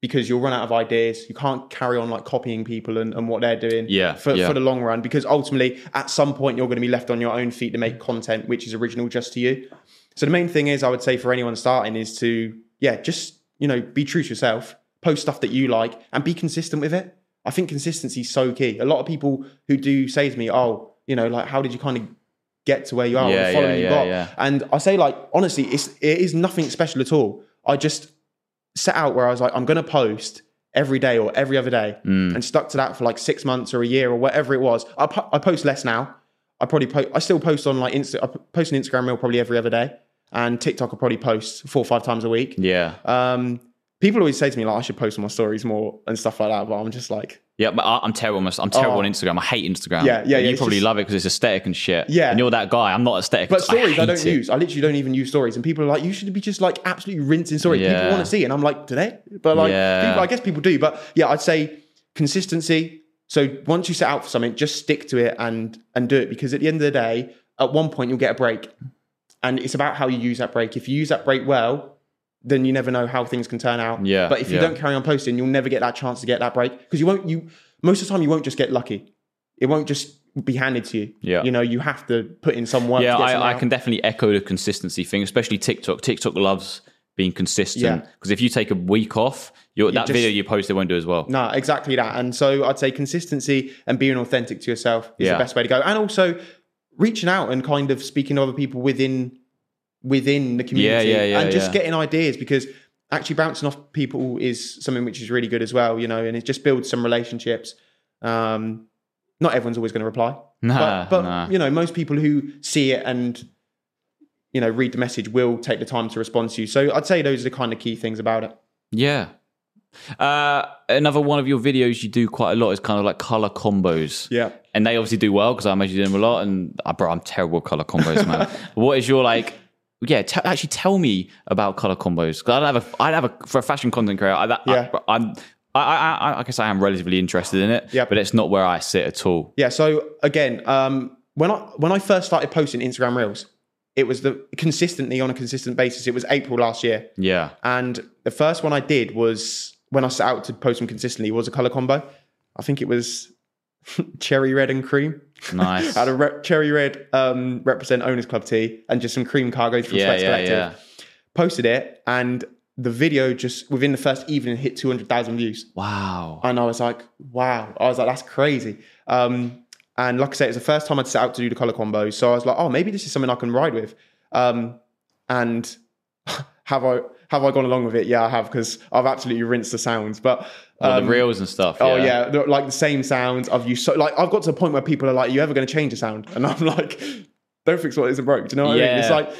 because you'll run out of ideas. You can't carry on like copying people and what they're doing for the long run, because ultimately at some point you're going to be left on your own feet to make content which is original just to you. So the main thing is, I would say for anyone starting, is to just be true to yourself, post stuff that you like, and be consistent with it. I think consistency is so key. A lot of people who do say to me, like, how did you kind of get to where you are, the following you got? And I say, like, honestly, it is nothing special at all. I just set out where I was like, I'm going to post every day or every other day, and stuck to that for like 6 months or a year or whatever it was. I post less now. I still post on like I post an Instagram reel probably every other day, and TikTok I probably post 4 or 5 times a week. People always say to me like I should post on my stories more and stuff like that, but I'm just like, but I'm terrible. I'm terrible on Instagram. I hate Instagram. You probably love it because it's aesthetic and shit. And you're that guy. I'm not aesthetic. But stories I don't use. I literally don't even use stories. And people are like, you should be just like absolutely rinsing stories. People want to see it. And I'm like, do they? But like, I guess people do. But I'd say consistency. So once you set out for something, just stick to it and do it, because at the end of the day, at one point you'll get a break, and it's about how you use that break. If you use that break well, then you never know how things can turn out. But if you don't carry on posting, you'll never get that chance to get that break, because most of the time you won't just get lucky. It won't just be handed to you. You have to put in some work. I can definitely echo the consistency thing, especially TikTok. TikTok loves being consistent, because if you take a week off, video you post, they won't do as well. No, exactly that. And so I'd say consistency and being authentic to yourself is the best way to go. And also reaching out and kind of speaking to other people within the community, and just getting ideas, because actually bouncing off people is something which is really good as well, and it just builds some relationships. Not everyone's always going to reply, but most people who see it and read the message will take the time to respond to you. So I'd say those are the kind of key things about it. Another one of your videos you do quite a lot is kind of like color combos. And they obviously do well, because I imagine you do them a lot. And I'm terrible at color combos, man. What is your like? Actually tell me about color combos, because I have a for a fashion content creator. I guess I am relatively interested in it, but it's not where I sit at all. So again, when I first started posting Instagram Reels, it was consistently on a consistent basis. It was April last year. And the first one I did was, when I set out to post them consistently, was a color combo. I think it was cherry red and cream. Nice. I had a cherry red represent Owners Club tee, and just some cream cargos from Sweats Collective. Posted it, and the video just within the first evening hit 200,000 views. Wow. And I was like, that's crazy. And like I said, it was the first time I'd set out to do the color combos. So I was like, maybe this is something I can ride with. And have I gone along with it? Yeah, I have, because I've absolutely rinsed the sounds. But the reels and stuff. Like the same sounds I've used. So like I've got to the point where people are like, "Are you ever going to change the sound?" And I'm like, "Don't fix what isn't broke." Do you know what I mean? It's like,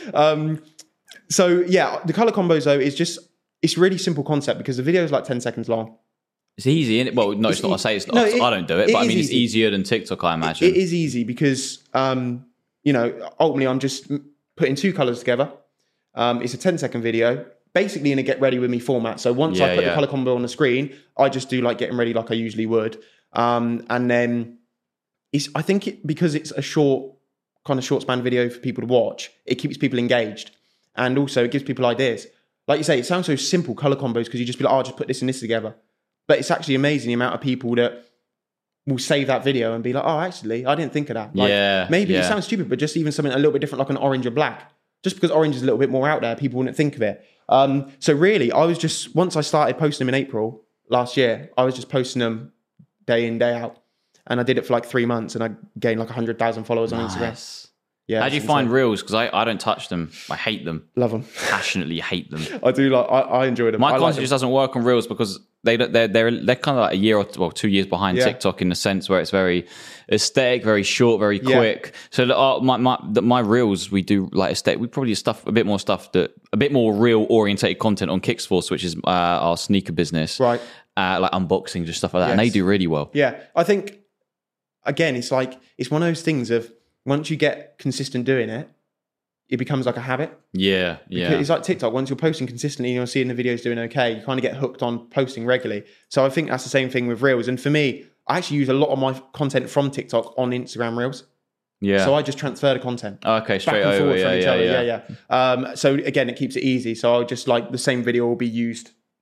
the color combos though is just, it's really simple concept, because the video is like 10 seconds long. It's easy, isn't it? Well, no, it's not. I say it's not. I don't do it, but I mean, it's easier than TikTok, I imagine. It is easy because, ultimately I'm just putting 2 colors together. It's a 10-second video, basically in a get ready with me format. So once I put the color combo on the screen, I just do like getting ready like I usually would. And then because it's a short span video for people to watch, it keeps people engaged. And also it gives people ideas. Like you say, it sounds so simple, color combos, because you just be like, I'll just put this and this together. But it's actually amazing the amount of people that will save that video and be like, actually, I didn't think of that. Like, maybe it sounds stupid, but just even something a little bit different, like an orange or black. Just because orange is a little bit more out there, people wouldn't think of it. So really, I was just, once I started posting them in April last year, I was just posting them day in, day out. And I did it for like 3 months, and I gained like 100,000 followers on Instagram. How do you find Reels? Because I don't touch them. I hate them. Love them. Passionately hate them. I do I enjoy them. My content just doesn't work on Reels, because they're kind of like a year or 2 years behind TikTok, in the sense where it's very aesthetic, very short, very quick. So my Reels, we do like aesthetic. We probably do a bit more real orientated content on Kicksforce, which is our sneaker business, right? Like unboxing, just stuff like that, and they do really well. Yeah, I think again, it's one of those things of, once you get consistent doing it, it becomes like a habit. Yeah. It's like TikTok. Once you're posting consistently and you're seeing the videos doing okay, you kind of get hooked on posting regularly. So I think that's the same thing with Reels. And for me, I actually use a lot of my content from TikTok on Instagram Reels. Yeah. So I just transfer the content. Okay, straight back and forward from each other. So again, it keeps it easy. So I'll just like the same video will be used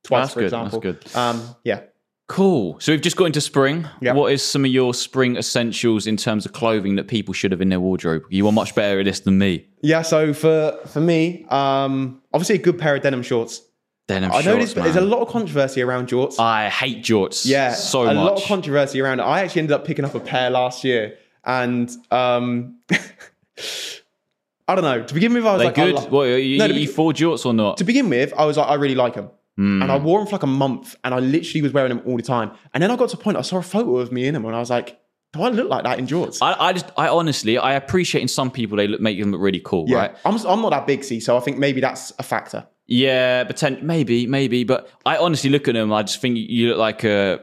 twice, for example. That's good. Yeah. Cool. So we've just got into spring. Yep. What is some of your spring essentials in terms of clothing that people should have in their wardrobe? You are much better at this than me. Yeah. So for me, obviously a good pair of denim shorts. I know there's a lot of controversy around jorts. I hate jorts. Yeah, so much. A lot of controversy around it. I actually ended up picking up a pair last year, and I don't know. To begin with, I was They're like, good. You for jorts or not? To begin with, I was like, I really like them. And I wore them for like a month, and I literally was wearing them all the time. And then I got to a point, I saw a photo of me in them, and I was like, do I look like that in jorts? I honestly, I appreciate in some people they make them look really cool, right? I'm not that big, so I think maybe that's a factor. Yeah, maybe, but I honestly look at them. I just think you look like an.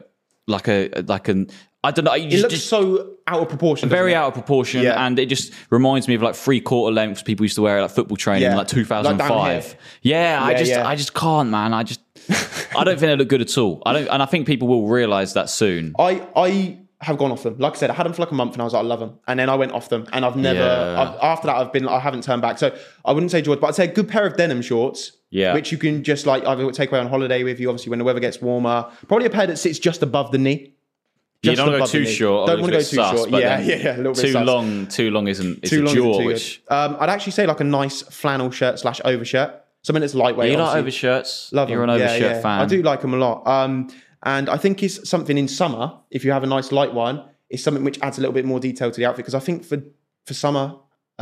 I don't know. It looks so out of proportion. Very out of proportion, and it just reminds me of like 3/4 lengths people used to wear at like football training in like 2005. Like I just can't, man. I don't think they look good at all. And I think people will realise that soon. I have gone off them. Like I said, I had them for like a month, and I was like, I love them, and then I went off them, and I've never. After that, I haven't turned back. So I wouldn't say George, but I'd say a good pair of denim shorts. Yeah. Which you can just like either take away on holiday with you, obviously when the weather gets warmer. Probably a pair that sits just above the knee. You don't want to go too short. Don't want to go too short. Yeah, a little bit sus. Too long isn't. It's a jaw. Which I'd actually say like a nice flannel shirt / overshirt. Something that's lightweight. You like overshirts? Love them. You're an overshirt fan. I do like them a lot. And I think it's something in summer, if you have a nice light one, it's something which adds a little bit more detail to the outfit. Because I think for summer,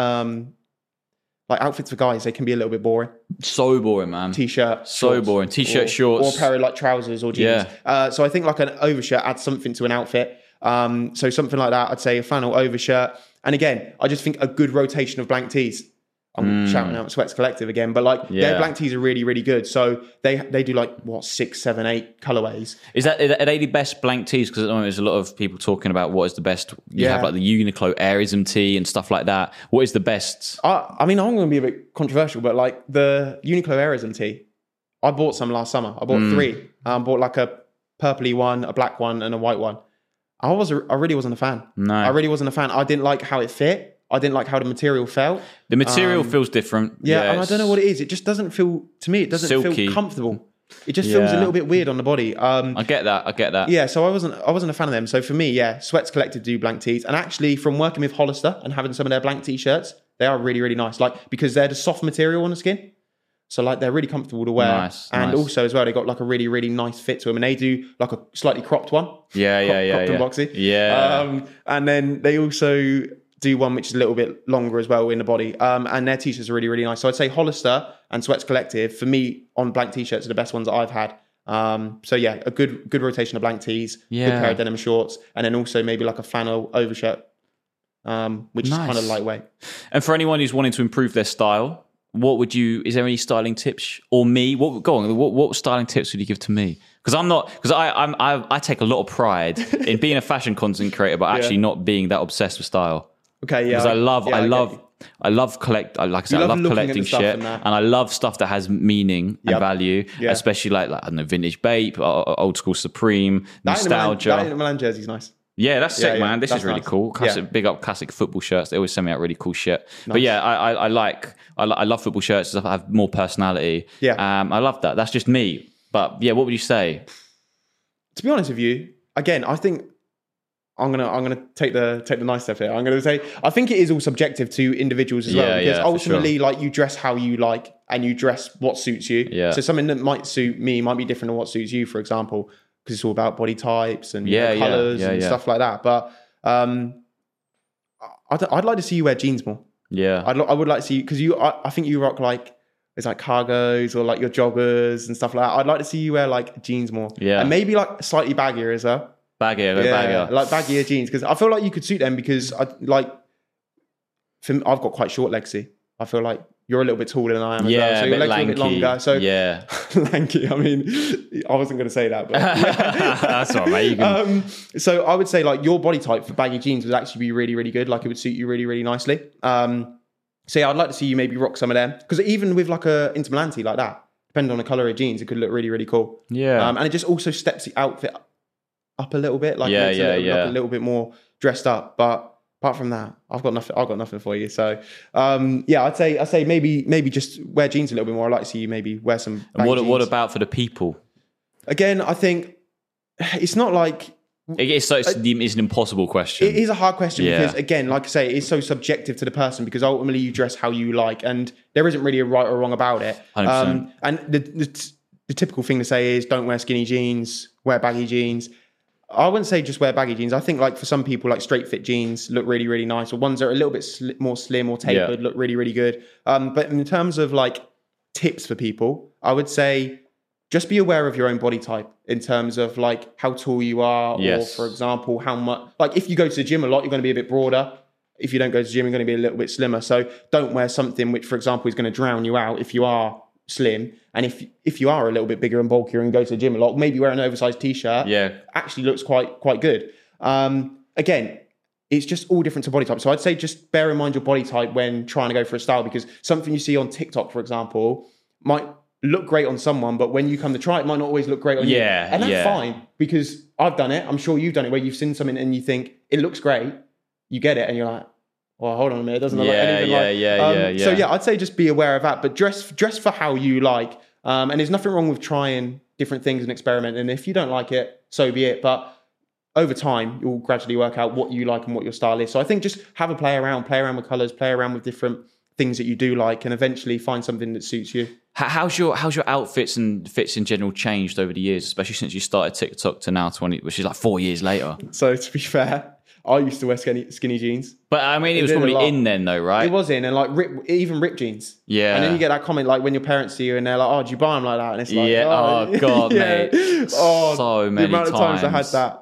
like outfits for guys, they can be a little bit boring. So boring, man. T-shirt. So shorts, boring. T-shirt, shorts. Or a pair of like trousers or jeans. Yeah. So I think like an overshirt adds something to an outfit. So something like that, I'd say a flannel overshirt. And again, I just think a good rotation of blank tees. I'm shouting out Sweats Collective again, but like their blank tees are really, really good. So they do like 6, 7, 8 colorways. Are they the best blank tees? Because at the moment there's a lot of people talking about what is the best. You have like the Uniqlo Airism tee and stuff like that. What is the best? I mean, I'm going to be a bit controversial, but like the Uniqlo Airism tee, I bought some last summer. I bought 3. Bought like a purpley one, a black one, and a white one. I really wasn't a fan. No, I really wasn't a fan. I didn't like how it fit. I didn't like how the material felt. The material feels different. Yeah, and I don't know what it is. It just doesn't feel, to me, it doesn't silky. Feel comfortable. It just feels a little bit weird on the body. I get that. Yeah, so I wasn't a fan of them. So for me, Sweats Collective do blank tees. And actually from working with Hollister and having some of their blank t-shirts, they are really, really nice. Like, because they're the soft material on the skin. So like they're really comfortable to wear. Nice. Also as well, they got like a really, really nice fit to them. And they do like a slightly cropped one. Cropped and boxy. Yeah. And then they also do one which is a little bit longer as well in the body. And their t-shirts are really, really nice. So I'd say Hollister and Sweats Collective, for me, on blank t-shirts are the best ones that I've had. So yeah, a good rotation of blank tees, good pair of denim shorts, and then also maybe like a flannel overshirt, which is kind of lightweight. And for anyone who's wanting to improve their style, is there any styling tips, or what styling tips would you give to me? Because I take a lot of pride in being a fashion content creator, but actually not being that obsessed with style. Okay, yeah. Because I love collecting shit, and I love stuff that has meaning and value, especially like I don't know, vintage Bape, old school Supreme, nostalgia. That Inter Milan jersey's nice. Yeah, that's sick, man. This is really cool. Big up classic football shirts. They always send me out really cool shit. Nice. But yeah, I love football shirts. That have more personality. Yeah, I love that. That's just me. But yeah, what would you say? To be honest with you, again, I think I'm gonna take the nice step here. I'm gonna say I think it is all subjective to individuals as well, because ultimately, like, you dress how you like and you dress what suits you. Yeah. So something that might suit me might be different than what suits you, for example, because it's all about body types and colors and stuff like that. But I'd like to see you wear jeans more. Yeah, I would like to see you, because I think you rock like. It's like cargos or like your joggers and stuff like that. I'd like to see you wear like jeans more. Yeah. And maybe like slightly baggier as well. Baggier. Like baggier jeans. Because I feel like you could suit them, because I've got quite short legs. See, I feel like you're a little bit taller than I am as well. So your legs are a bit longer. So lanky. I mean, I wasn't going to say that, but that's all right, mate. So I would say like your body type for baggy jeans would actually be really, really good. Like it would suit you really, really nicely. So yeah, I'd like to see you maybe rock some of them, because even with like a Inter Milan tee like that, depending on the colour of jeans, it could look really, really cool. Yeah. And it just also steps the outfit up a little bit, like makes it look a little bit more dressed up. But apart from that, I've got nothing for you. So I'd say maybe just wear jeans a little bit more. I'd like to see you maybe wear some. And what about for the people? again, I think it's not like... It's an impossible question. It is a hard question because, again, like I say, it is so subjective to the person because ultimately you dress how you like and there isn't really a right or wrong about it. 100%. And the typical thing to say is don't wear skinny jeans, wear baggy jeans. I wouldn't say just wear baggy jeans. I think like for some people, like straight fit jeans look really, really nice, or ones that are a little bit more slim or tapered look really, really good. But in terms of like tips for people, I would say just be aware of your own body type in terms of like how tall you are, or for example, how much, like if you go to the gym a lot, you're going to be a bit broader. If you don't go to the gym, you're going to be a little bit slimmer. So don't wear something which, for example, is going to drown you out if you are slim. And if you are a little bit bigger and bulkier and go to the gym a lot, maybe wear an oversized t-shirt. Actually looks quite good. Again, it's just all different to body type. So I'd say just bear in mind your body type when trying to go for a style, because something you see on TikTok, for example, might look great on someone, but when you come to try it might not always look great on you. And that's fine, because I've done it. I'm sure you've done it, where you've seen something and you think it looks great, you get it and you're like, well, hold on a minute, it doesn't look like anything So yeah, I'd say just be aware of that, but dress for how you like. And there's nothing wrong with trying different things and experimenting. And if you don't like it, so be it. But over time, you'll gradually work out what you like and what your style is. So I think just have a play around with colors, play around with different things that you do like, and eventually find something that suits you. How's your outfits and fits in general changed over the years, especially since you started TikTok to now 20, which is like 4 years later? So to be fair, I used to wear skinny jeans. But I mean, it was probably in then though, right? It was in, and like even ripped jeans. Yeah. And then you get that comment like when your parents see you and they're like, oh, do you buy them like that? And it's like, oh God, mate. Oh, so many times. The amount of times I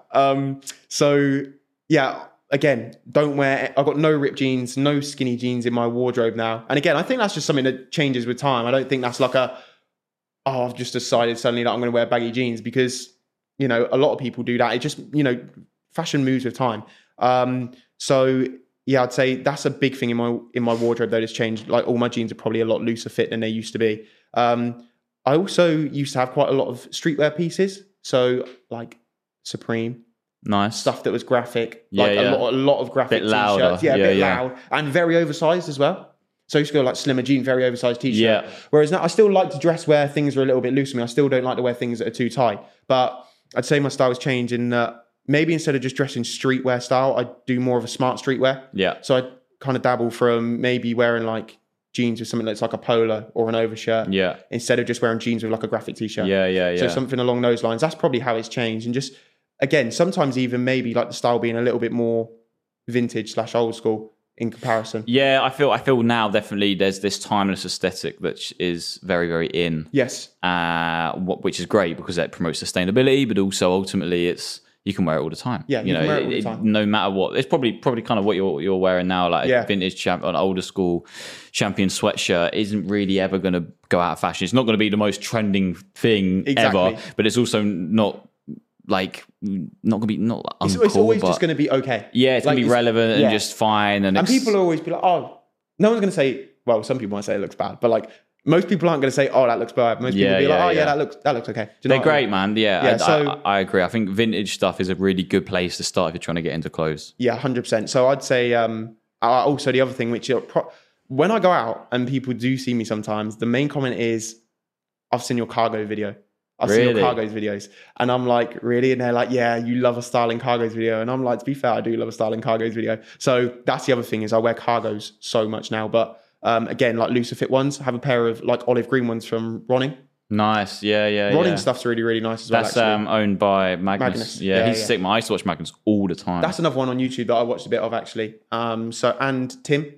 had that. So yeah, again, don't wear, I've got no ripped jeans, no skinny jeans in my wardrobe now. And again, I think that's just something that changes with time. I don't think that's like I've just decided suddenly that I'm going to wear baggy jeans, because, you know, a lot of people do that. It just, you know, fashion moves with time. So yeah, I'd say that's a big thing in my wardrobe that has changed. Like all my jeans are probably a lot looser fit than they used to be. I also used to have quite a lot of streetwear pieces. So like Supreme. Nice. Stuff that was graphic. A lot of graphic t-shirts. Yeah, a bit loud. And very oversized as well. So I used to go like slimmer jean, very oversized t-shirt. Yeah. Whereas now I still like to dress where things are a little bit loose. I mean, I still don't like to wear things that are too tight. But I'd say my style has changed in that maybe instead of just dressing streetwear style, I do more of a smart streetwear. Yeah. So I kind of dabble from maybe wearing like jeans with something that's like a polo or an overshirt. Yeah. Instead of just wearing jeans with like a graphic t-shirt. Yeah. So something along those lines. That's probably how it's changed. And just, again, sometimes even maybe like the style being a little bit more vintage / old school in comparison. Yeah, I feel now definitely there's this timeless aesthetic that is very, very in. Yes. Which is great because it promotes sustainability, but also ultimately you can wear it all the time. Yeah, you can wear it all the time. No matter what. It's probably kind of what you're wearing now, like a vintage an older school champion sweatshirt isn't really ever going to go out of fashion. It's not going to be the most trending thing ever, but it's also not going to be uncool. It's always just going to be okay. Yeah, it's going to be relevant and just fine. And people will always be like, oh, no one's going to say, well, some people might say it looks bad, but like most people aren't going to say, oh, that looks bad. Most people will be like, oh, yeah, that looks okay. They're great, man. Yeah, I agree. I think vintage stuff is a really good place to start if you're trying to get into clothes. Yeah, 100%. So I'd say also the other thing, which when I go out and people do see me sometimes, the main comment is, I've seen your cargo video. I've seen your cargos videos. And I'm like, really? And they're like, yeah, you love a styling cargos video. And I'm like, to be fair, I do love a styling cargos video. So that's the other thing is I wear cargos so much now. But again, like looser fit ones. I have a pair of like olive green ones from Ronning. Nice. Yeah. Ronning stuff's really, really nice as well. That's owned by Magnus. Yeah, he's sick. I used to watch Magnus all the time. That's another one on YouTube that I watched a bit of actually. And Tim.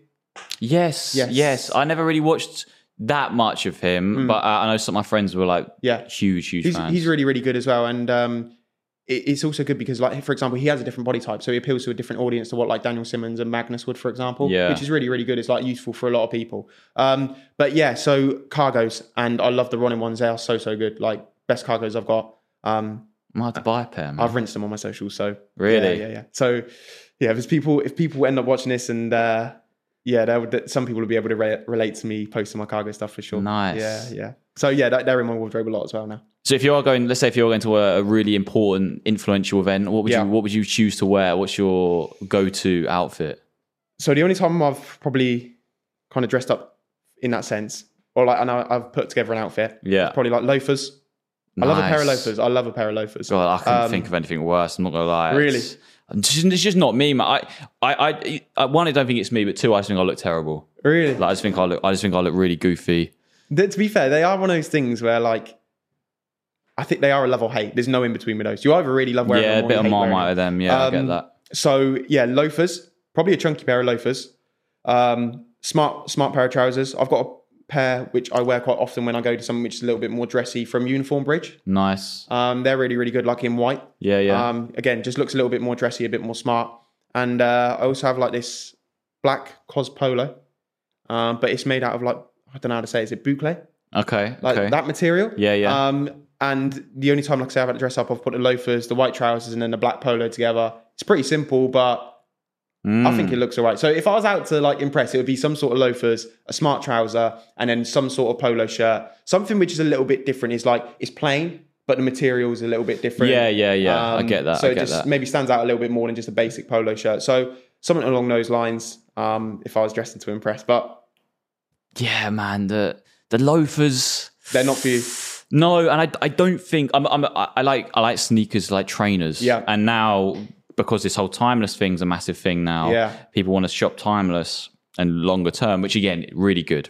Yes. I never really watched that much of him, but I know some of my friends were like huge fans. He's really, really good as well. And it's also good because, like, for example, he has a different body type, so he appeals to a different audience to what like Daniel Simmons and Magnus would, for example, which is really, really good. It's like useful for a lot of people. But yeah, so cargos, and I love the Ronning ones. They are so good. Like best cargos I've got. I might have to buy a pair, man. I've rinsed them on my socials. So really, yeah. So yeah, if people end up watching this and some people will be able to relate to me posting my cargo stuff for sure. Nice. Yeah. So yeah, they're in my wardrobe a lot as well now. So if you're going, let's say if you're going to a really important, influential event, what would you choose to wear? What's your go-to outfit? So the only time I've probably kind of dressed up in that sense, or like, and I've put together an outfit, probably like loafers. I love a pair of loafers. I love a pair of loafers. God, I couldn't think of anything worse. I'm not gonna lie. Really? It's just not me, man. One, I don't think it's me, but two, I just think I look terrible. Really? Like, I just think I look really goofy. To be fair, they are one of those things where, like, I think they are a love or hate. There's no in between with those. You either really love wearing them, a bit of Marmite with them. Yeah, I get that. So yeah, loafers. Probably a chunky pair of loafers. Smart pair of trousers. I've got a pair which I wear quite often when I go to something which is a little bit more dressy from Uniform Bridge. Nice. They're really, really good, like in white. Yeah. Again, just looks a little bit more dressy, a bit more smart. And I also have like this black Cos Polo, but it's made out of, like, I don't know how to say it. Is it boucle? Okay. Like that material. Yeah. And the only time, like I say, I've had to dress up, I've put the loafers, the white trousers, and then the black polo together. It's pretty simple, but I think it looks all right. So if I was out to, like, impress, it would be some sort of loafers, a smart trouser, and then some sort of polo shirt. Something which is a little bit different is, like, it's plain, but the material is a little bit different. Yeah. I get that. So it just maybe stands out a little bit more than just a basic polo shirt. So something along those lines, if I was dressing to impress. But yeah, man, the loafers, they're not for you. No, and I don't think I like sneakers, like trainers. Yeah. And now, because this whole timeless thing's a massive thing now, people want to shop timeless and longer term, which again, really good.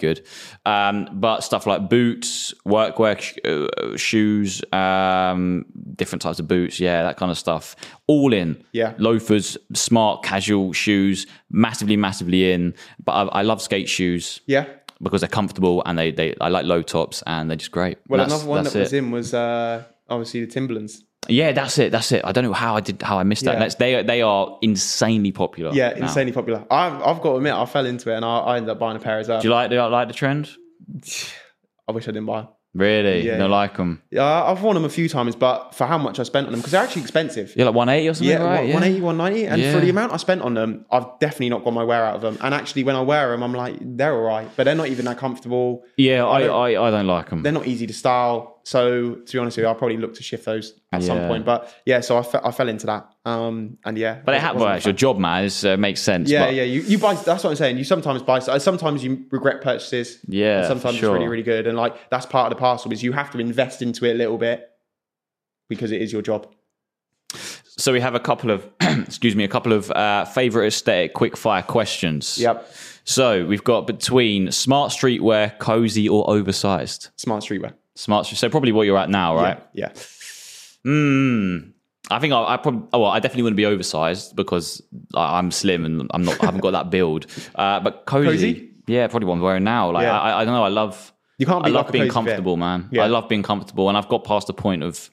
But stuff like boots, workwear, shoes, different types of boots, that kind of stuff, all in. Yeah. Loafers, smart, casual shoes, massively in. But I love skate shoes. Yeah. Because they're comfortable and I like low tops and they're just great. Well, another one that was in was obviously the Timberlands. Yeah, that's it. I don't know how I missed that. They are insanely popular. Yeah, now. Insanely popular. I've got to admit, I fell into it and I ended up buying a pair as well. Do you like the trend? I wish I didn't buy them. Really? Yeah. You don't like them? Yeah, I've worn them a few times, but for how much I spent on them, because they're actually expensive. Yeah, like 180 or something, yeah, right? 180, 190. And for the amount I spent on them, I've definitely not got my wear out of them. And actually, when I wear them, I'm like, they're all right, but they're not even that comfortable. Yeah, I don't like them. They're not easy to style. So to be honest with you, I'll probably look to shift those at some point. But yeah, so I fell into that. And yeah. But it's your job, man. It makes sense. Yeah, You buy, that's what I'm saying. You sometimes buy, sometimes you regret purchases. Yeah, and sometimes it's really, really good. And like, that's part of the parcel is you have to invest into it a little bit because it is your job. So we have a couple of, favorite aesthetic quick-fire questions. Yep. So we've got between smart streetwear, cozy, or oversized. Smart streetwear. So probably what you're at now, right? Yeah. I think I definitely wouldn't be oversized because I'm slim and I haven't got that build. But cozy? Yeah, probably what I'm wearing now. Like I don't know. I love being comfortable, man. Yeah. I love being comfortable, and I've got past the point of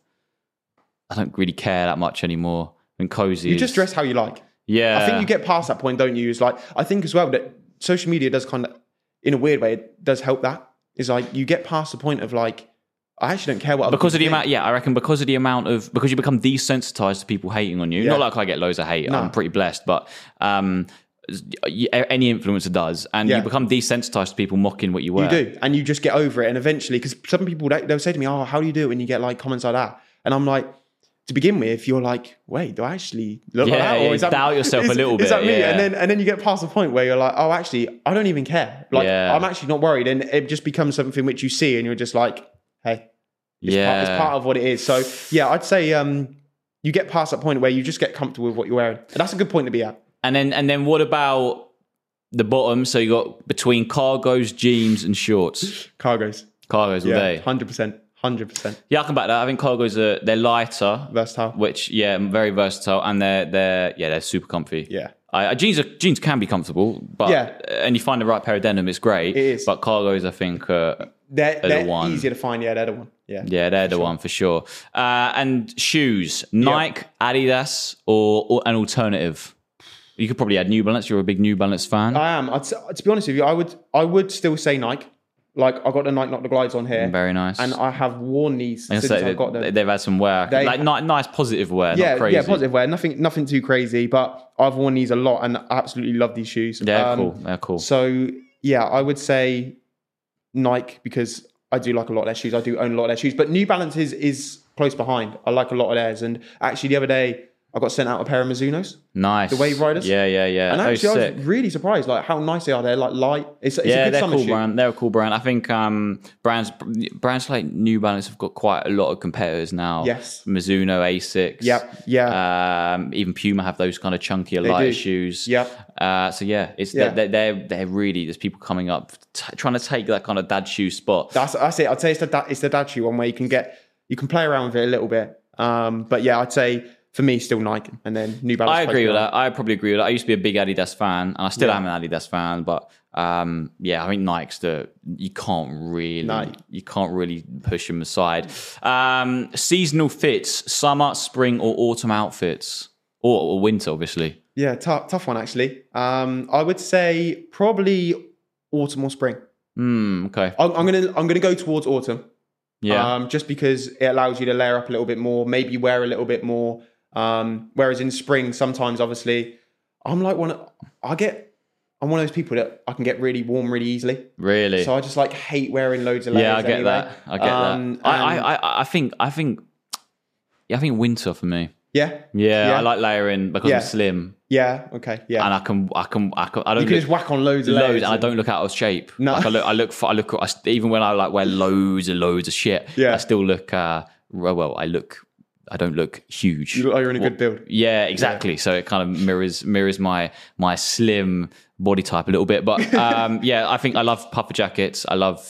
I don't really care that much anymore. And cozy, you just dress how you like. Yeah, I think you get past that point, don't you? It's like I think as well that social media does kind of, in a weird way, it does help that. It's like you get past the point of like, I actually don't care what because of the amount. Yeah, I reckon because you become desensitized to people hating on you. Yeah. Not like I get loads of hate. No. I'm pretty blessed, but any influencer does, and you become desensitized to people mocking what you wear. You do, and you just get over it. And eventually, because some people they'll say to me, "Oh, how do you do it when you get like comments like that?" And I'm like, to begin with, you're like, "Wait, do I actually look like that?" Or is that doubt yourself a little bit? Is that me? Yeah. And then you get past the point where you're like, "Oh, actually, I don't even care. Like, I'm actually not worried." And it just becomes something which you see, and you're just like, "Hey." It's part of what it is. So yeah, I'd say you get past that point where you just get comfortable with what you're wearing. And that's a good point to be at. And then what about the bottom? So you got between cargos, jeans, and shorts. Cargos all day. 100%. Yeah, I can back that. I think cargos they're lighter, versatile. Which very versatile, and they're super comfy. Yeah. Jeans can be comfortable, but and you find the right pair of denim, it's great. It is. But cargos, I think, they're the one. Easier to find. Yeah, they're the one. Yeah, they're the one for sure. And shoes, Nike, Adidas, or an alternative. You could probably add New Balance. You're a big New Balance fan. I am. To be honest with you, I would still say Nike. Like I got the Nike Knock the Glides on here. Very nice. And I have worn these since I've got them. They've had some wear. Nice positive wear, not crazy. Yeah, positive wear. Nothing too crazy, but I've worn these a lot and I absolutely love these shoes. They're cool. So yeah, I would say Nike because I do like a lot of their shoes. I do own a lot of their shoes. But New Balance is close behind. I like a lot of theirs. And actually the other day, I got sent out a pair of Mizunos. Nice. The Wave Riders. Yeah. And actually, I was really surprised, like how nice they are. They're like light. It's a good summer shoe. Brand. They're a cool brand. I think brands like New Balance have got quite a lot of competitors now. Yes. Mizuno, Asics. Yep. Yeah. Even Puma have those kind of chunkier, lighter shoes. Yep. They're really, there's people coming up trying to take that kind of dad shoe spot. That's it. I'd say it's the dad shoe one where you can play around with it a little bit. But yeah, I'd say for me, still Nike, and then New Balance. I agree with that. I probably agree with that. I used to be a big Adidas fan, and I still am an Adidas fan. But I think Nike's you can't really push them aside. Seasonal fits: summer, spring, or autumn outfits, or winter, obviously. Yeah, tough one actually. I would say probably autumn or spring. Okay. I'm gonna go towards autumn. Yeah. Just because it allows you to layer up a little bit more, maybe wear a little bit more. Whereas in spring, sometimes obviously, I'm one of those people that I can get really warm really easily. Really? So I just hate wearing loads of layers. Yeah, I get that. I think winter for me. Yeah. I like layering because I'm slim. Yeah. Okay. Yeah. And I can. You can just whack on loads of layers, and I don't look out of shape. No. I look. Even when I wear loads of shit. Yeah. I still look. I don't look huge. You're in a good build. Yeah, exactly. Yeah. So it kind of mirrors my slim body type a little bit. But I think I love puffer jackets. I love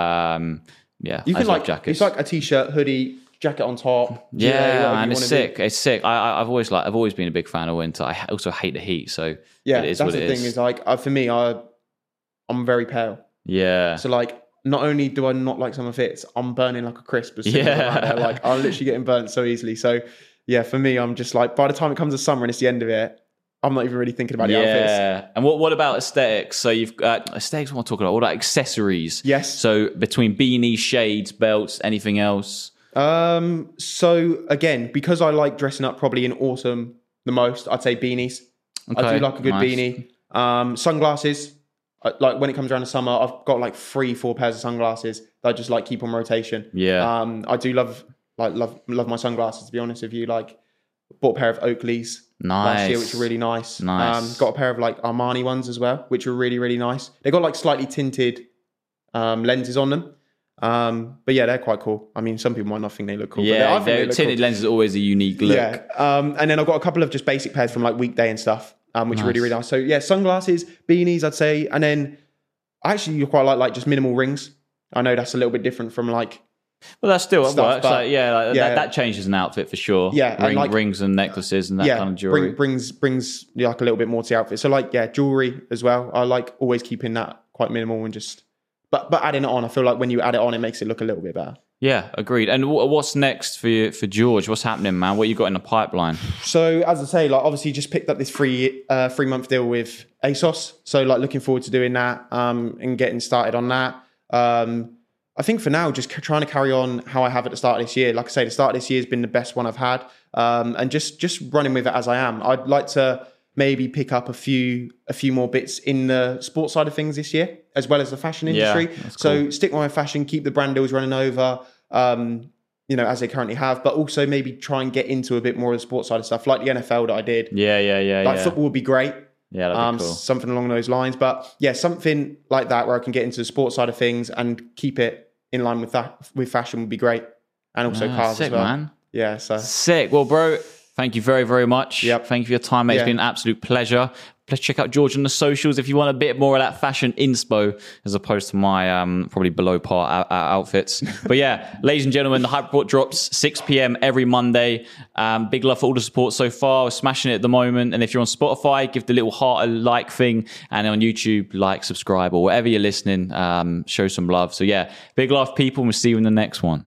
You can love jackets. It's like a t-shirt, hoodie, jacket on top. And it's sick. It's sick. I've always been a big fan of winter. I also hate the heat. So yeah, that's the thing. Is for me, I'm very pale. Yeah. So not only do I not like summer fits, I'm burning like a crisp. I'm literally getting burnt so easily. So yeah, for me, I'm just by the time it comes to summer and it's the end of it, I'm not even really thinking about the outfits. Yeah. And what about aesthetics? So you've got aesthetics. What I'm talking about? What about accessories? Yes. So between beanies, shades, belts, anything else? So again, because I like dressing up probably in autumn the most, I'd say beanies. Okay, I do like a good beanie. Sunglasses. When it comes around to summer, I've got 3-4 pairs of sunglasses that I just keep on rotation. Yeah. I do love my sunglasses, to be honest with you. Bought a pair of Oakleys last year, which are really nice. Got a pair of Armani ones as well, which are really, really nice. They got slightly tinted lenses on them. But yeah, they're quite cool. I mean, some people might not think they look cool. Yeah, tinted lenses are always a unique look. Yeah. And then I've got a couple of just basic pairs from Weekday and stuff. Which are really, really nice. So yeah, sunglasses, beanies, I'd say. And then actually you quite like just minimal rings. I know that's a little bit different from well, that's still stuff, works. That changes an outfit for sure. Yeah. Rings and necklaces and that kind of jewelry. Brings a little bit more to the outfit. So jewelry as well. I always keeping that quite minimal and just but adding it on, I feel when you add it on, it makes it look a little bit better. Yeah, agreed. And what's next for George? What's happening, man? What you got in the pipeline? So as I say, obviously just picked up this 3-month deal with ASOS. So looking forward to doing that and getting started on that. I think for now, just trying to carry on how I have at the start of this year. Like I say, the start of this year has been the best one I've had, and just running with it as I am. I'd like to maybe pick up a few more bits in the sports side of things this year, as well as the fashion industry. Cool. So stick with my fashion, keep the brand deals running over, as they currently have, but also maybe try and get into a bit more of the sports side of stuff, like the NFL that I did. Yeah. Football would be great. Yeah, that'd be cool. Something along those lines. But yeah, something like that where I can get into the sports side of things and keep it in line with that, with fashion would be great. And also cars sick, as well. Man. Yeah, so sick. Well, bro, thank you very, very much. Yep. Thank you for your time, mate. It's been an absolute pleasure. Please check out George on the socials if you want a bit more of that fashion inspo as opposed to my probably below par outfits. But yeah, ladies and gentlemen, the Hype Report drops 6 p.m. every Monday. Big love for all the support so far. We're smashing it at the moment. And if you're on Spotify, give the little heart a like thing. And on YouTube, subscribe, or wherever you're listening, show some love. So yeah, big love, people. And we'll see you in the next one.